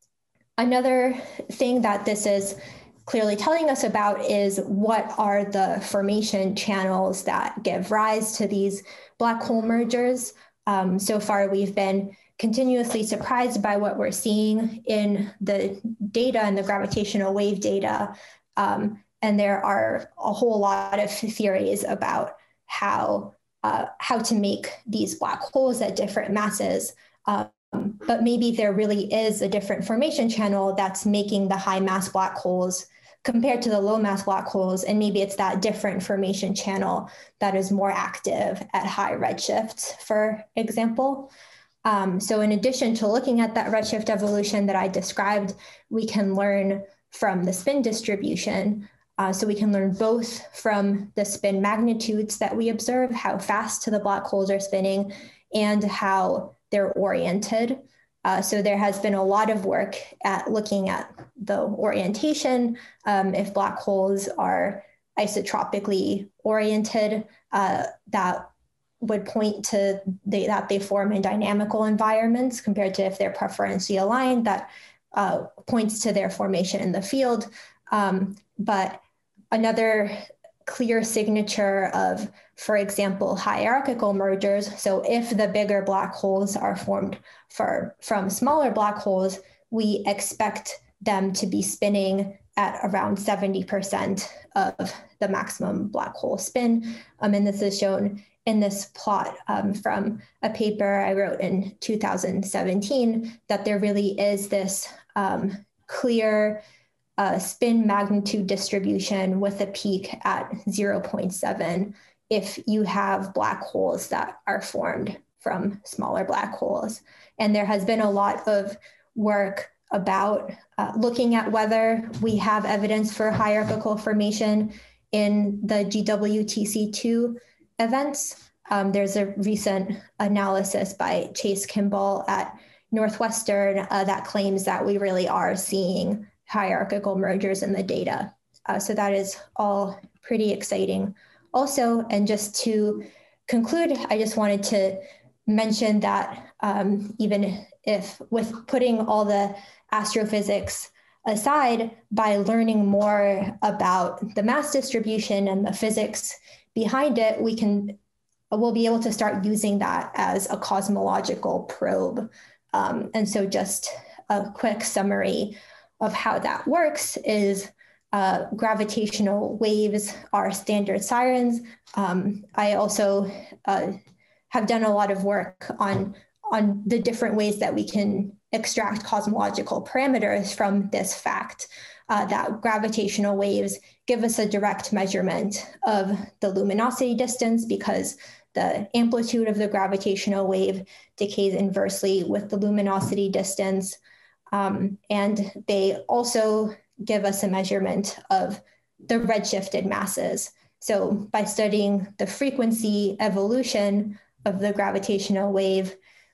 another thing that this is clearly telling us about is what are the formation channels that give rise to these black hole mergers. Um, so far, we've been continuously surprised by what we're seeing in the data and the gravitational wave data. Um, and there are a whole lot of theories about how, uh, how to make these black holes at different masses. Um, but maybe there really is a different formation channel that's making the high mass black holes compared to the low mass black holes. And maybe it's that different formation channel that is more active at high redshifts, for example. Um, so in addition to looking at that redshift evolution that I described, we can learn from the spin distribution. Uh, so we can learn both from the spin magnitudes that we observe, how fast the black holes are spinning, and how they're oriented. Uh, so there has been a lot of work at looking at the orientation, um, if black holes are isotropically oriented, uh, that would point to the, that they form in dynamical environments compared to if they're preferentially aligned, that uh, points to their formation in the field. Um, but another clear signature of, for example, hierarchical mergers. So if the bigger black holes are formed for, from smaller black holes, we expect them to be spinning at around seventy percent of the maximum black hole spin. Um, and this is shown in this plot um, from a paper I wrote in two thousand seventeen, that there really is this um, clear uh, spin magnitude distribution with a peak at zero point seven if you have black holes that are formed from smaller black holes. And there has been a lot of work about uh, looking at whether we have evidence for hierarchical formation in the G W T C two events. Um, there's a recent analysis by Chase Kimball at Northwestern uh, that claims that we really are seeing hierarchical mergers in the data. Uh, so that is all pretty exciting. Also, and just to conclude, I just wanted to mention that um, even if with putting all the astrophysics aside, by learning more about the mass distribution and the physics behind it, we can, we'll be able to start using that as a cosmological probe. Um, and so just a quick summary of how that works is uh, gravitational waves are standard sirens. Um, I also uh, have done a lot of work on, on the different ways that we can extract cosmological parameters from this fact uh, that gravitational waves give us a direct measurement of the luminosity distance because the amplitude of the gravitational wave decays inversely with the luminosity distance. Um, and they also give us a measurement of the redshifted masses. So by studying the frequency evolution of the gravitational wave,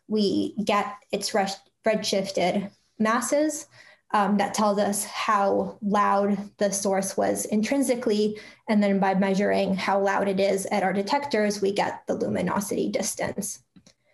we get its redshifted masses. Um, that tells us how loud the source was intrinsically. And then by measuring how loud it is at our detectors, we get the luminosity distance.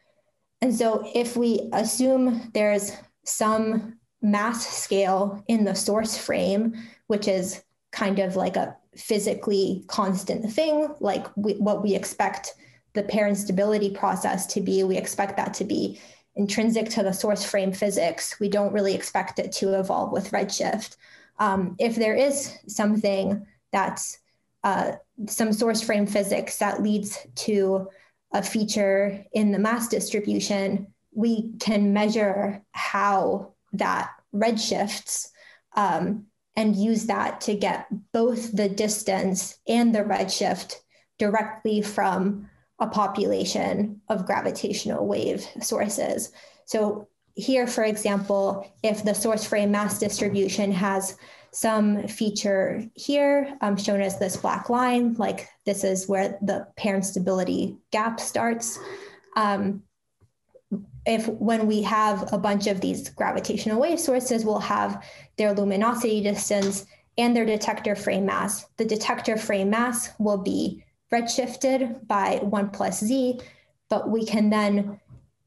And so if we assume there's some mass scale in the source frame, which is kind of like a physically constant thing, like we, what we expect the parent stability process to be, we expect that to be intrinsic to the source frame physics. We don't really expect it to evolve with redshift. Um, if there is something that's uh, some source frame physics that leads to a feature in the mass distribution, we can measure how that redshifts um, and use that to get both the distance and the redshift directly from a population of gravitational wave sources. So here, for example, if the source frame mass distribution has some feature here, um, shown as this black line, like this is where the parent stability gap starts. Um, if when we have a bunch of these gravitational wave sources, we'll have their luminosity distance and their detector frame mass. The detector frame mass will be redshifted by one plus z, but we can then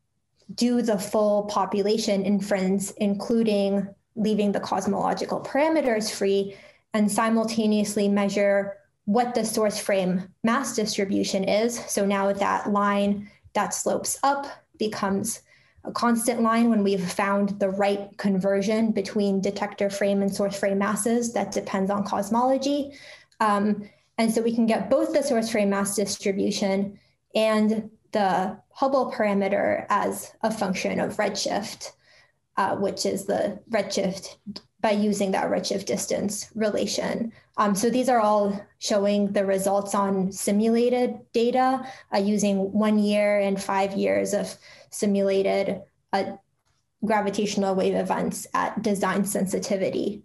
do the full population inference, including leaving the cosmological parameters free, and simultaneously measure what the source frame mass distribution is. So now that line that slopes up becomes a constant line when we've found the right conversion between detector frame and source frame masses that depends on cosmology. Um, and so we can get both the source frame mass distribution and the Hubble parameter as a function of redshift, uh, which is the redshift by using that redshift distance relation. Um, so these are all showing the results on simulated data uh, using one year and five years of simulated uh, gravitational wave events at design sensitivity.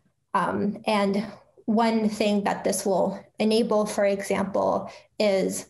Um, and one thing that this will enable, for example, is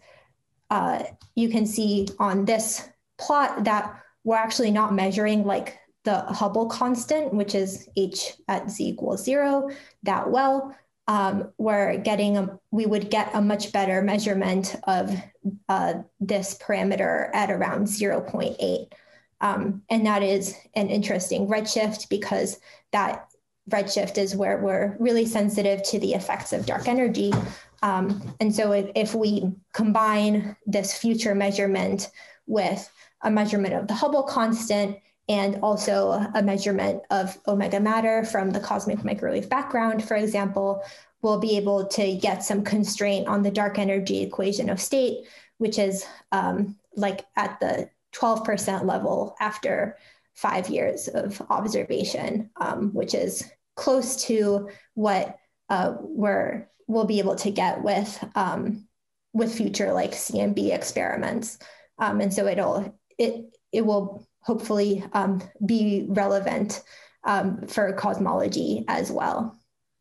uh, you can see on this plot that we're actually not measuring like the Hubble constant, which is h at z equals zero, that well. Um, we're getting, a, we would get a much better measurement of uh, this parameter at around zero point eight. Um, and that is an interesting redshift because that redshift is where we're really sensitive to the effects of dark energy. Um, and so if, if we combine this future measurement with a measurement of the Hubble constant and also a measurement of omega matter from the cosmic microwave background, for example, we'll be able to get some constraint on the dark energy equation of state, which is um, like at the twelve percent level after five years of observation, um, which is close to what uh, we're, we'll be able to get with, um, with future like C M B experiments. Um, and so it'll, it, it will hopefully um, be relevant um, for cosmology as well.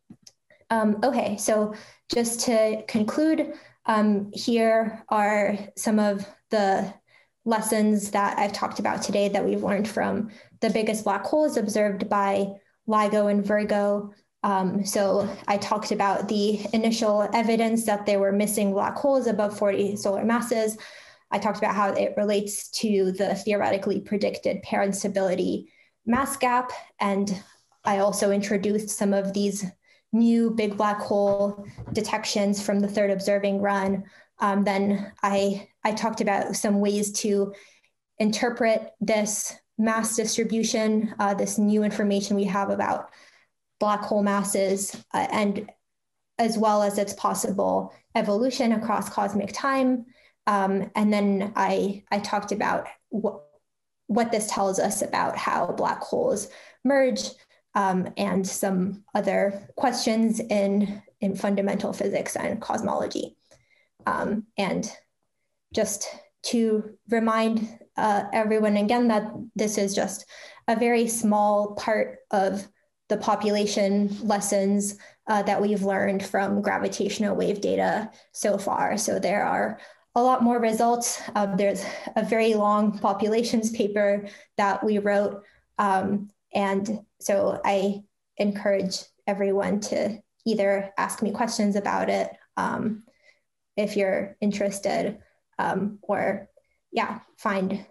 Um, okay, so just to conclude, um, here are some of the lessons that I've talked about today that we've learned from the biggest black holes observed by LIGO and Virgo. Um, so I talked about the initial evidence that there were missing black holes above forty solar masses. I talked about how it relates to the theoretically predicted pair instability mass gap. And I also introduced some of these new big black hole detections from the third observing run. Um, then I, I talked about some ways to interpret this mass distribution, uh, this new information we have about black hole masses, uh, and as well as its possible evolution across cosmic time. Um, and then I, I talked about what, what this tells us about how black holes merge, um, and some other questions in, in fundamental physics and cosmology. Um, and just to remind uh, everyone again that this is just a very small part of the population lessons uh, that we've learned from gravitational wave data so far. So there are a lot more results. Um, there's a very long populations paper that we wrote. Um, and so I encourage everyone to either ask me questions about it um, if you're interested, um, or yeah, find,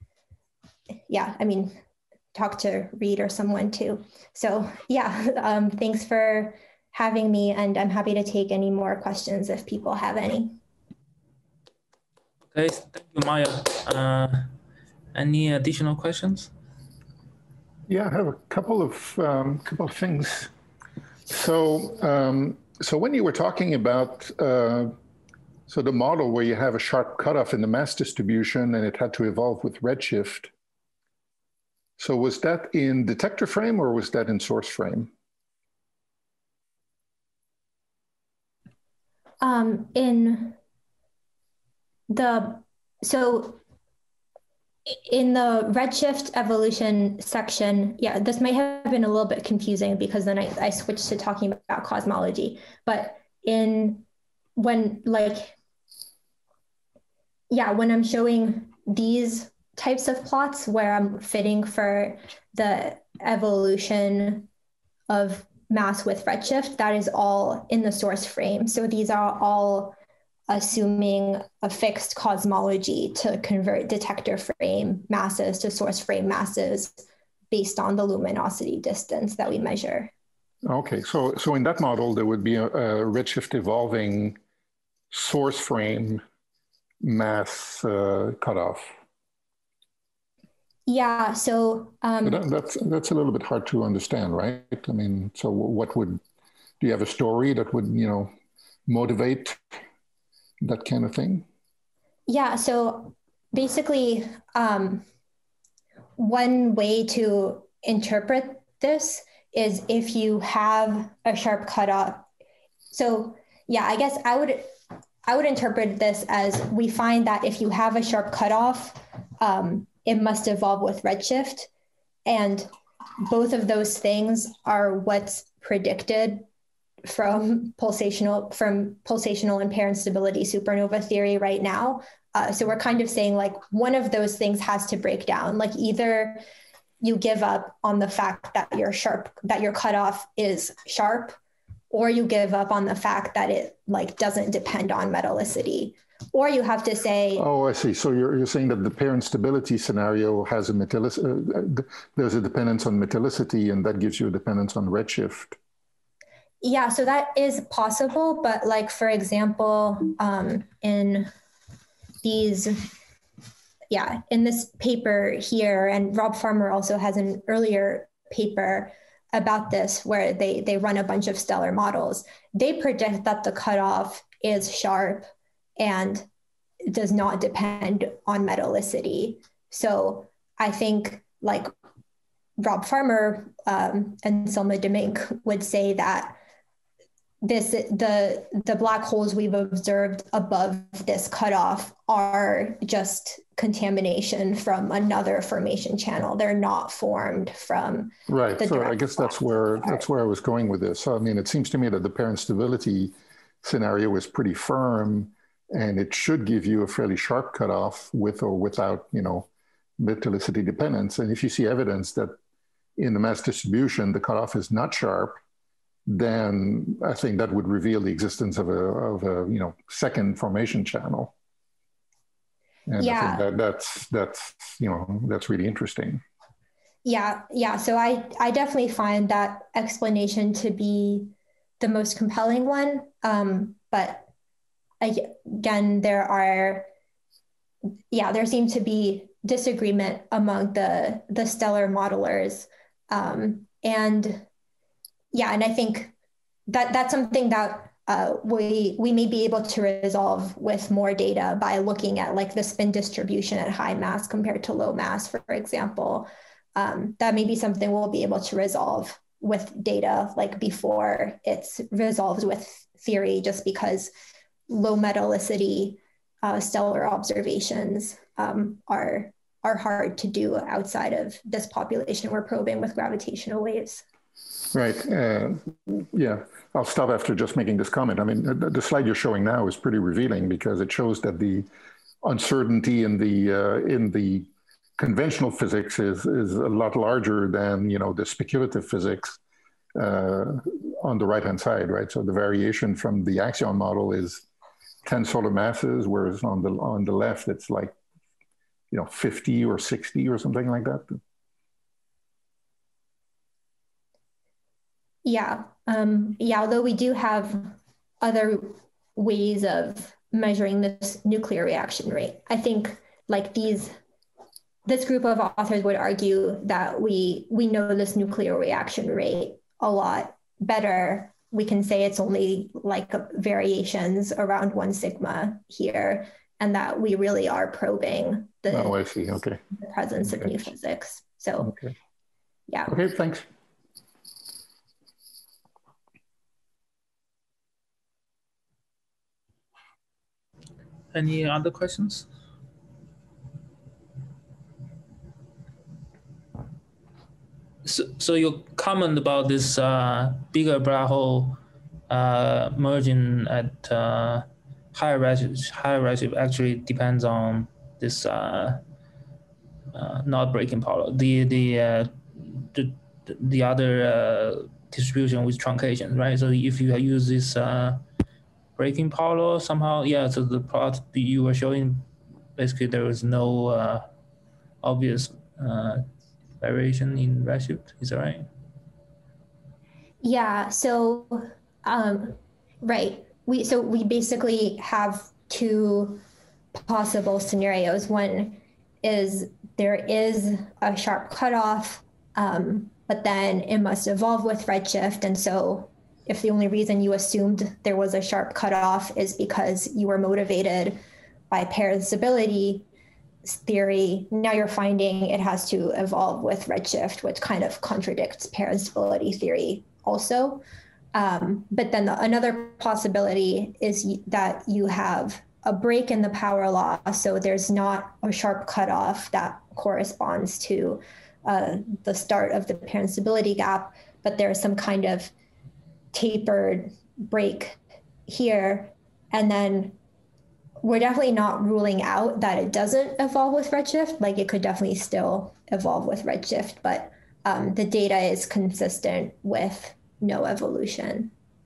yeah, I mean, talk to Reed or someone too. So yeah, um, thanks for having me, and I'm happy to take any more questions if people have any. Okay, thank you, Maya. Uh, any additional questions? Yeah, I have a couple of um, couple of things. So, um, so when you were talking about uh, so the model where you have a sharp cutoff in the mass distribution and it had to evolve with redshift. So was that in detector frame or was that in source frame? Um, in the, so in the redshift evolution section, yeah, this might have been a little bit confusing because then I, I switched to talking about cosmology, but in when like, yeah, when I'm showing these types of plots where I'm fitting for the evolution of mass with redshift. That is all in the source frame. So these are all assuming a fixed cosmology to convert detector frame masses to source frame masses based on the luminosity distance that we measure. Okay, so so in that model, there would be a, a redshift evolving source frame mass uh, cutoff. Yeah, so um, that, that's that's a little bit hard to understand, right? I mean, so what would, do you have a story that would, you know, motivate that kind of thing? Yeah, so basically, um, one way to interpret this is if you have a sharp cutoff. So yeah, I guess I would I would interpret this as we find that if you have a sharp cutoff, um, it must evolve with redshift. And both of those things are what's predicted from pulsational from pulsational impaired stability supernova theory right now. Uh, so we're kind of saying like one of those things has to break down. Like either you give up on the fact that your sharp that your cutoff is sharp, or you give up on the fact that it like doesn't depend on metallicity. Or you have to say, oh, I see. So you're, you're saying that the parent stability scenario has a metallicity, uh, there's a dependence on metallicity, and that gives you a dependence on redshift. Yeah, so that is possible. But like, for example, um, in these, yeah, in this paper here, and Rob Farmer also has an earlier paper about this where they, they run a bunch of stellar models. They predict that the cutoff is sharp and does not depend on metallicity. So I think like Rob Farmer um, and Selma Demink would say that this the the black holes we've observed above this cutoff are just contamination from another formation channel. They're not formed from right. The so I guess that's where that's where I was going with this. So, I mean, it seems to me that the parent stability scenario is pretty firm, and it should give you a fairly sharp cutoff with or without, you know, metallicity dependence. And if you see evidence that in the mass distribution the cutoff is not sharp, then I think that would reveal the existence of a, of a you know, second formation channel. And yeah. I think that that's, that's, you know, that's really interesting. Yeah, yeah. So I, I definitely find that explanation to be the most compelling one. Um, but again, there are, yeah, there seems to be disagreement among the, the stellar modelers. Um, and yeah, and I think that that's something that uh, we we may be able to resolve with more data by looking at like the spin distribution at high mass compared to low mass, for example. Um, that may be something we'll be able to resolve with data like before it's resolved with theory, just because low metallicity uh, stellar observations um, are, are hard to do outside of this population we're probing with gravitational waves. Right. Uh, yeah. I'll stop after just making this comment. I mean, the, the slide you're showing now is pretty revealing because it shows that the uncertainty in the uh, in the conventional physics is is a lot larger than, you know, the speculative physics uh, on the right hand side, right? So the variation from the axion model is ten solar masses, whereas on the on the left it's like, you know, fifty or sixty or something like that. Yeah, um, yeah, although we do have other ways of measuring this nuclear reaction rate. I think like these, this group of authors would argue that we, we know this nuclear reaction rate a lot better. We can say it's only like variations around one sigma here, and that we really are probing the, oh, I see. Okay. the presence okay. of new physics. So, okay. yeah. Okay, thanks. Any other questions? So, so your comment about this uh, bigger black hole uh, merging at uh, higher redshift, higher redshift actually depends on this uh, uh, not breaking power. The the uh, the the other uh, distribution with truncation, right? So if you use this uh, breaking power somehow, yeah. So the plot you were showing, basically there was no uh, obvious uh, variation in redshift. Is that right? Yeah. So, um, right. We so we basically have two possible scenarios. One is there is a sharp cutoff, um, but then it must evolve with redshift. And so if the only reason you assumed there was a sharp cutoff is because you were motivated by pairs stability theory, now you're finding it has to evolve with redshift, which kind of contradicts pairs stability theory also. Um, but then the, another possibility is that you have a break in the power law. So there's not a sharp cutoff that corresponds to uh, the start of the pair instability gap, but there's some kind of tapered break here. And then we're definitely not ruling out that it doesn't evolve with redshift. Like it could definitely still evolve with redshift, but um, the data is consistent with no evolution.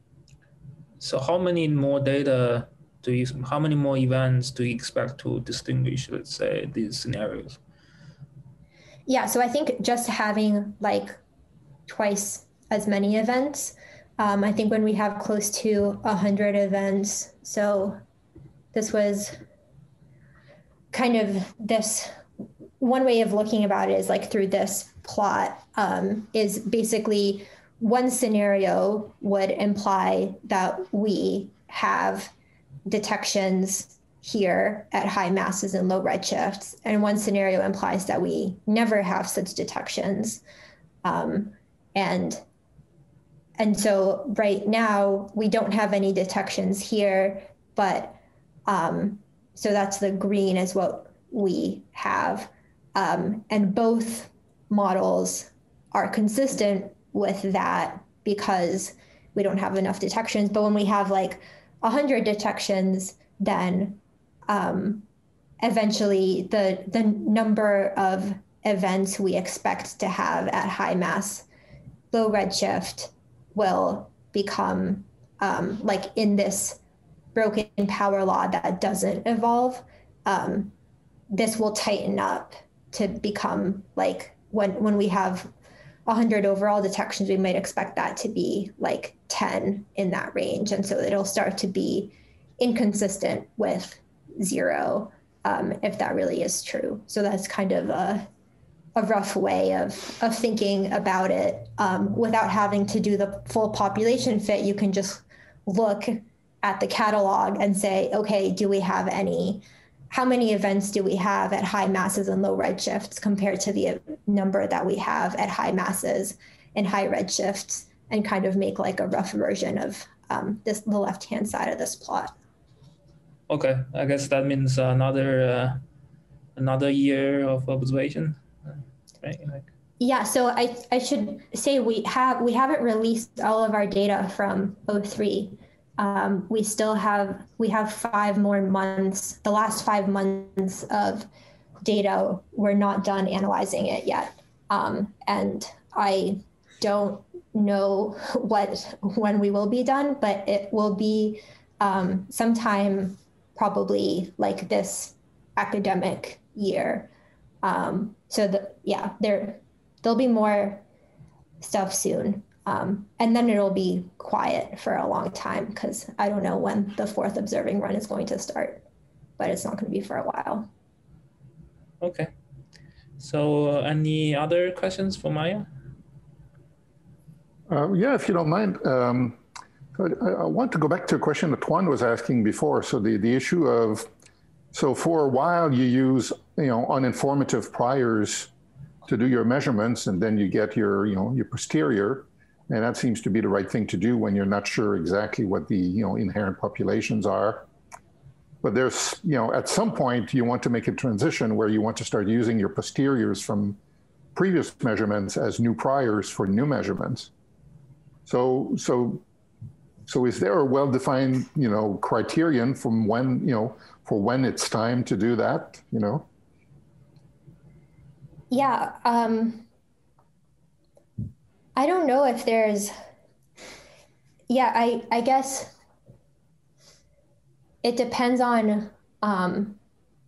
So how many more data do you, how many more events do you expect to distinguish, let's say, these scenarios? Yeah, so I think just having like twice as many events, um, I think when we have close to one hundred events, so this was kind of this, one way of looking about it is like through this plot, um, is basically one scenario would imply that we have detections here at high masses and low redshifts. And one scenario implies that we never have such detections. Um, and, and so right now we don't have any detections here, but um, so that's the green is what we have. Um, and both models are consistent with that because we don't have enough detections. But when we have like one hundred detections, then um, eventually the, the number of events we expect to have at high mass, low redshift will become um, like in this broken power law that doesn't evolve. Um, this will tighten up to become like when, when we have one hundred overall detections, we might expect that to be like ten in that range. And so it'll start to be inconsistent with zero, um, if that really is true. So that's kind of a, a rough way of, of thinking about it. Um, without having to do the full population fit, you can just look at the catalog and say, okay, do we have any, how many events do we have at high masses and low redshifts compared to the number that we have at high masses and high redshifts, and kind of make like a rough version of um, this, the left-hand side of this plot. Okay, I guess that means another uh, another year of observation, right? Like... Yeah, so I I should say we have we haven't released all of our data from oh three. Um, we still have, we have five more months, the last five months of data, we're not done analyzing it yet. Um, and I don't know what, when we will be done, but it will be um, sometime probably like this academic year. Um, so the, yeah, there, there'll be more stuff soon. Um, and then it'll be quiet for a long time because I don't know when the fourth observing run is going to start, but it's not going to be for a while. Okay. So uh, any other questions for Maya? Uh, yeah, if you don't mind. Um, I, I want to go back to a question that Tuan was asking before. So the, the issue of, so for a while you use, you know, uninformative priors to do your measurements, and then you get your, you know, your posterior. And that seems to be the right thing to do when you're not sure exactly what the, you know, inherent populations are. But there's, you know, at some point you want to make a transition where you want to start using your posteriors from previous measurements as new priors for new measurements. So, so, so is there a well-defined, you know, criterion from when, you know, for when it's time to do that, you know? Yeah, um, I don't know if there's, yeah, I, I guess it depends on, um,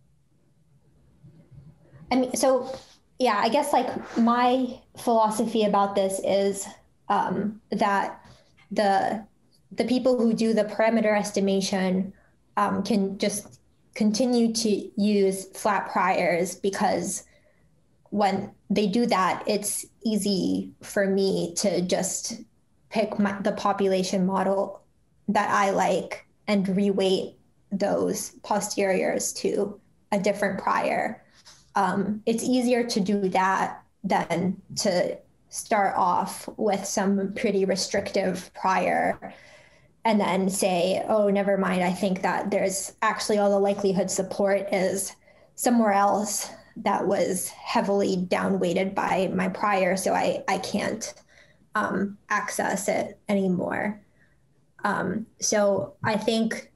I mean, so yeah, I guess like my philosophy about this is um, that the the people who do the parameter estimation um, can just continue to use flat priors, because when they do that, it's easy for me to just pick my, the population model that I like and reweight those posteriors to a different prior. Um, it's easier to do that than to start off with some pretty restrictive prior and then say, oh, never mind, I think that there's actually all the likelihood support is somewhere else that was heavily downweighted by my prior, so I, I can't um, access it anymore. Um, so I think,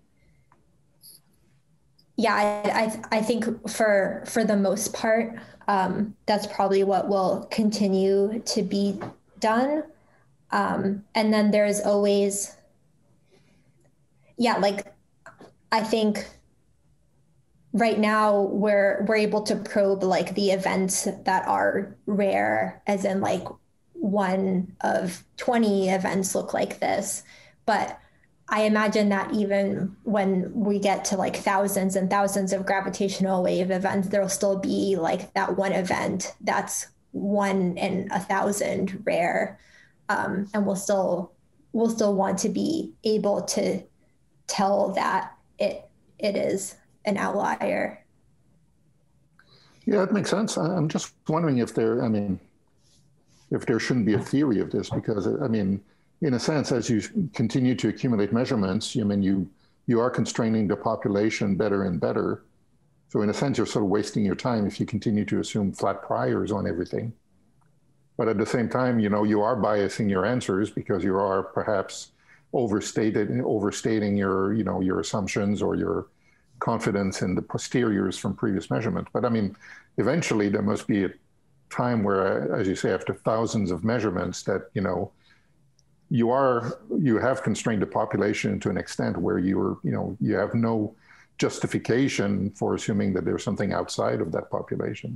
yeah, I, I, I think for, for the most part, um, that's probably what will continue to be done. Um, and then there's always, yeah, like, I think right now we're, we're able to probe like the events that are rare, as in like one of twenty events look like this. But I imagine that even when we get to like thousands and thousands of gravitational wave events, there'll still be like that one event that's one in a thousand rare. Um, and we'll still, we'll still want to be able to tell that it it is an outlier. Yeah, that makes sense. I'm just wondering if there, I mean, if there shouldn't be a theory of this, because I mean, in a sense, as you continue to accumulate measurements, I mean, you you are constraining the population better and better. So in a sense, you're sort of wasting your time if you continue to assume flat priors on everything. But at the same time, you know, you are biasing your answers because you are perhaps overstated, overstating your, you know, your assumptions or your confidence in the posteriors from previous measurement. But I mean, eventually there must be a time where, as you say, after thousands of measurements, that, you know, you are, you have constrained the population to an extent where you're, you know, you have no justification for assuming that there's something outside of that population.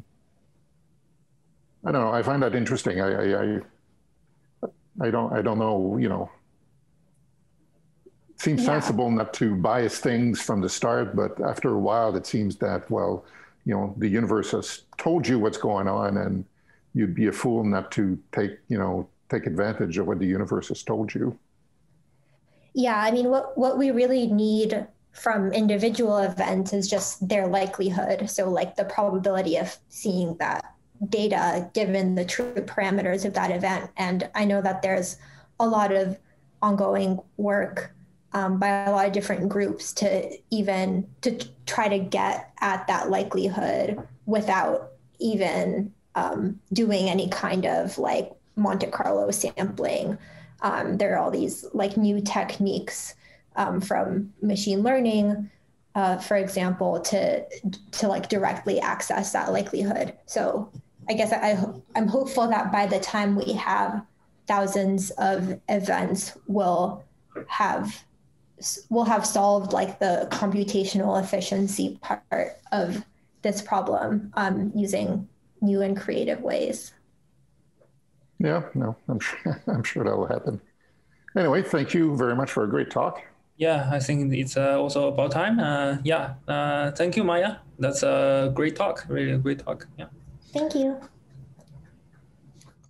I don't know. I find that interesting. I, I, I, I don't, I don't know, you know, it seems yeah. sensible not to bias things from the start, but after a while, it seems that, well, you know, the universe has told you what's going on, and you'd be a fool not to take, you know, take advantage of what the universe has told you. Yeah, I mean, what, what we really need from individual events is just their likelihood. So like the probability of seeing that data given the true parameters of that event. And I know that there's a lot of ongoing work um, by a lot of different groups to even to try to get at that likelihood without even um, doing any kind of like Monte Carlo sampling. Um, there are all these like new techniques um, from machine learning, uh, for example, to to like directly access that likelihood. So I guess I, I'm hopeful that by the time we have thousands of events, we'll have we'll have solved like the computational efficiency part of this problem um, using new and creative ways. Yeah, no, I'm sure, I'm sure that will happen. Anyway, thank you very much for a great talk. Yeah, I think it's uh, also about time. Uh, yeah, uh, thank you, Maya. That's a great talk, really a great talk. Yeah. Thank you.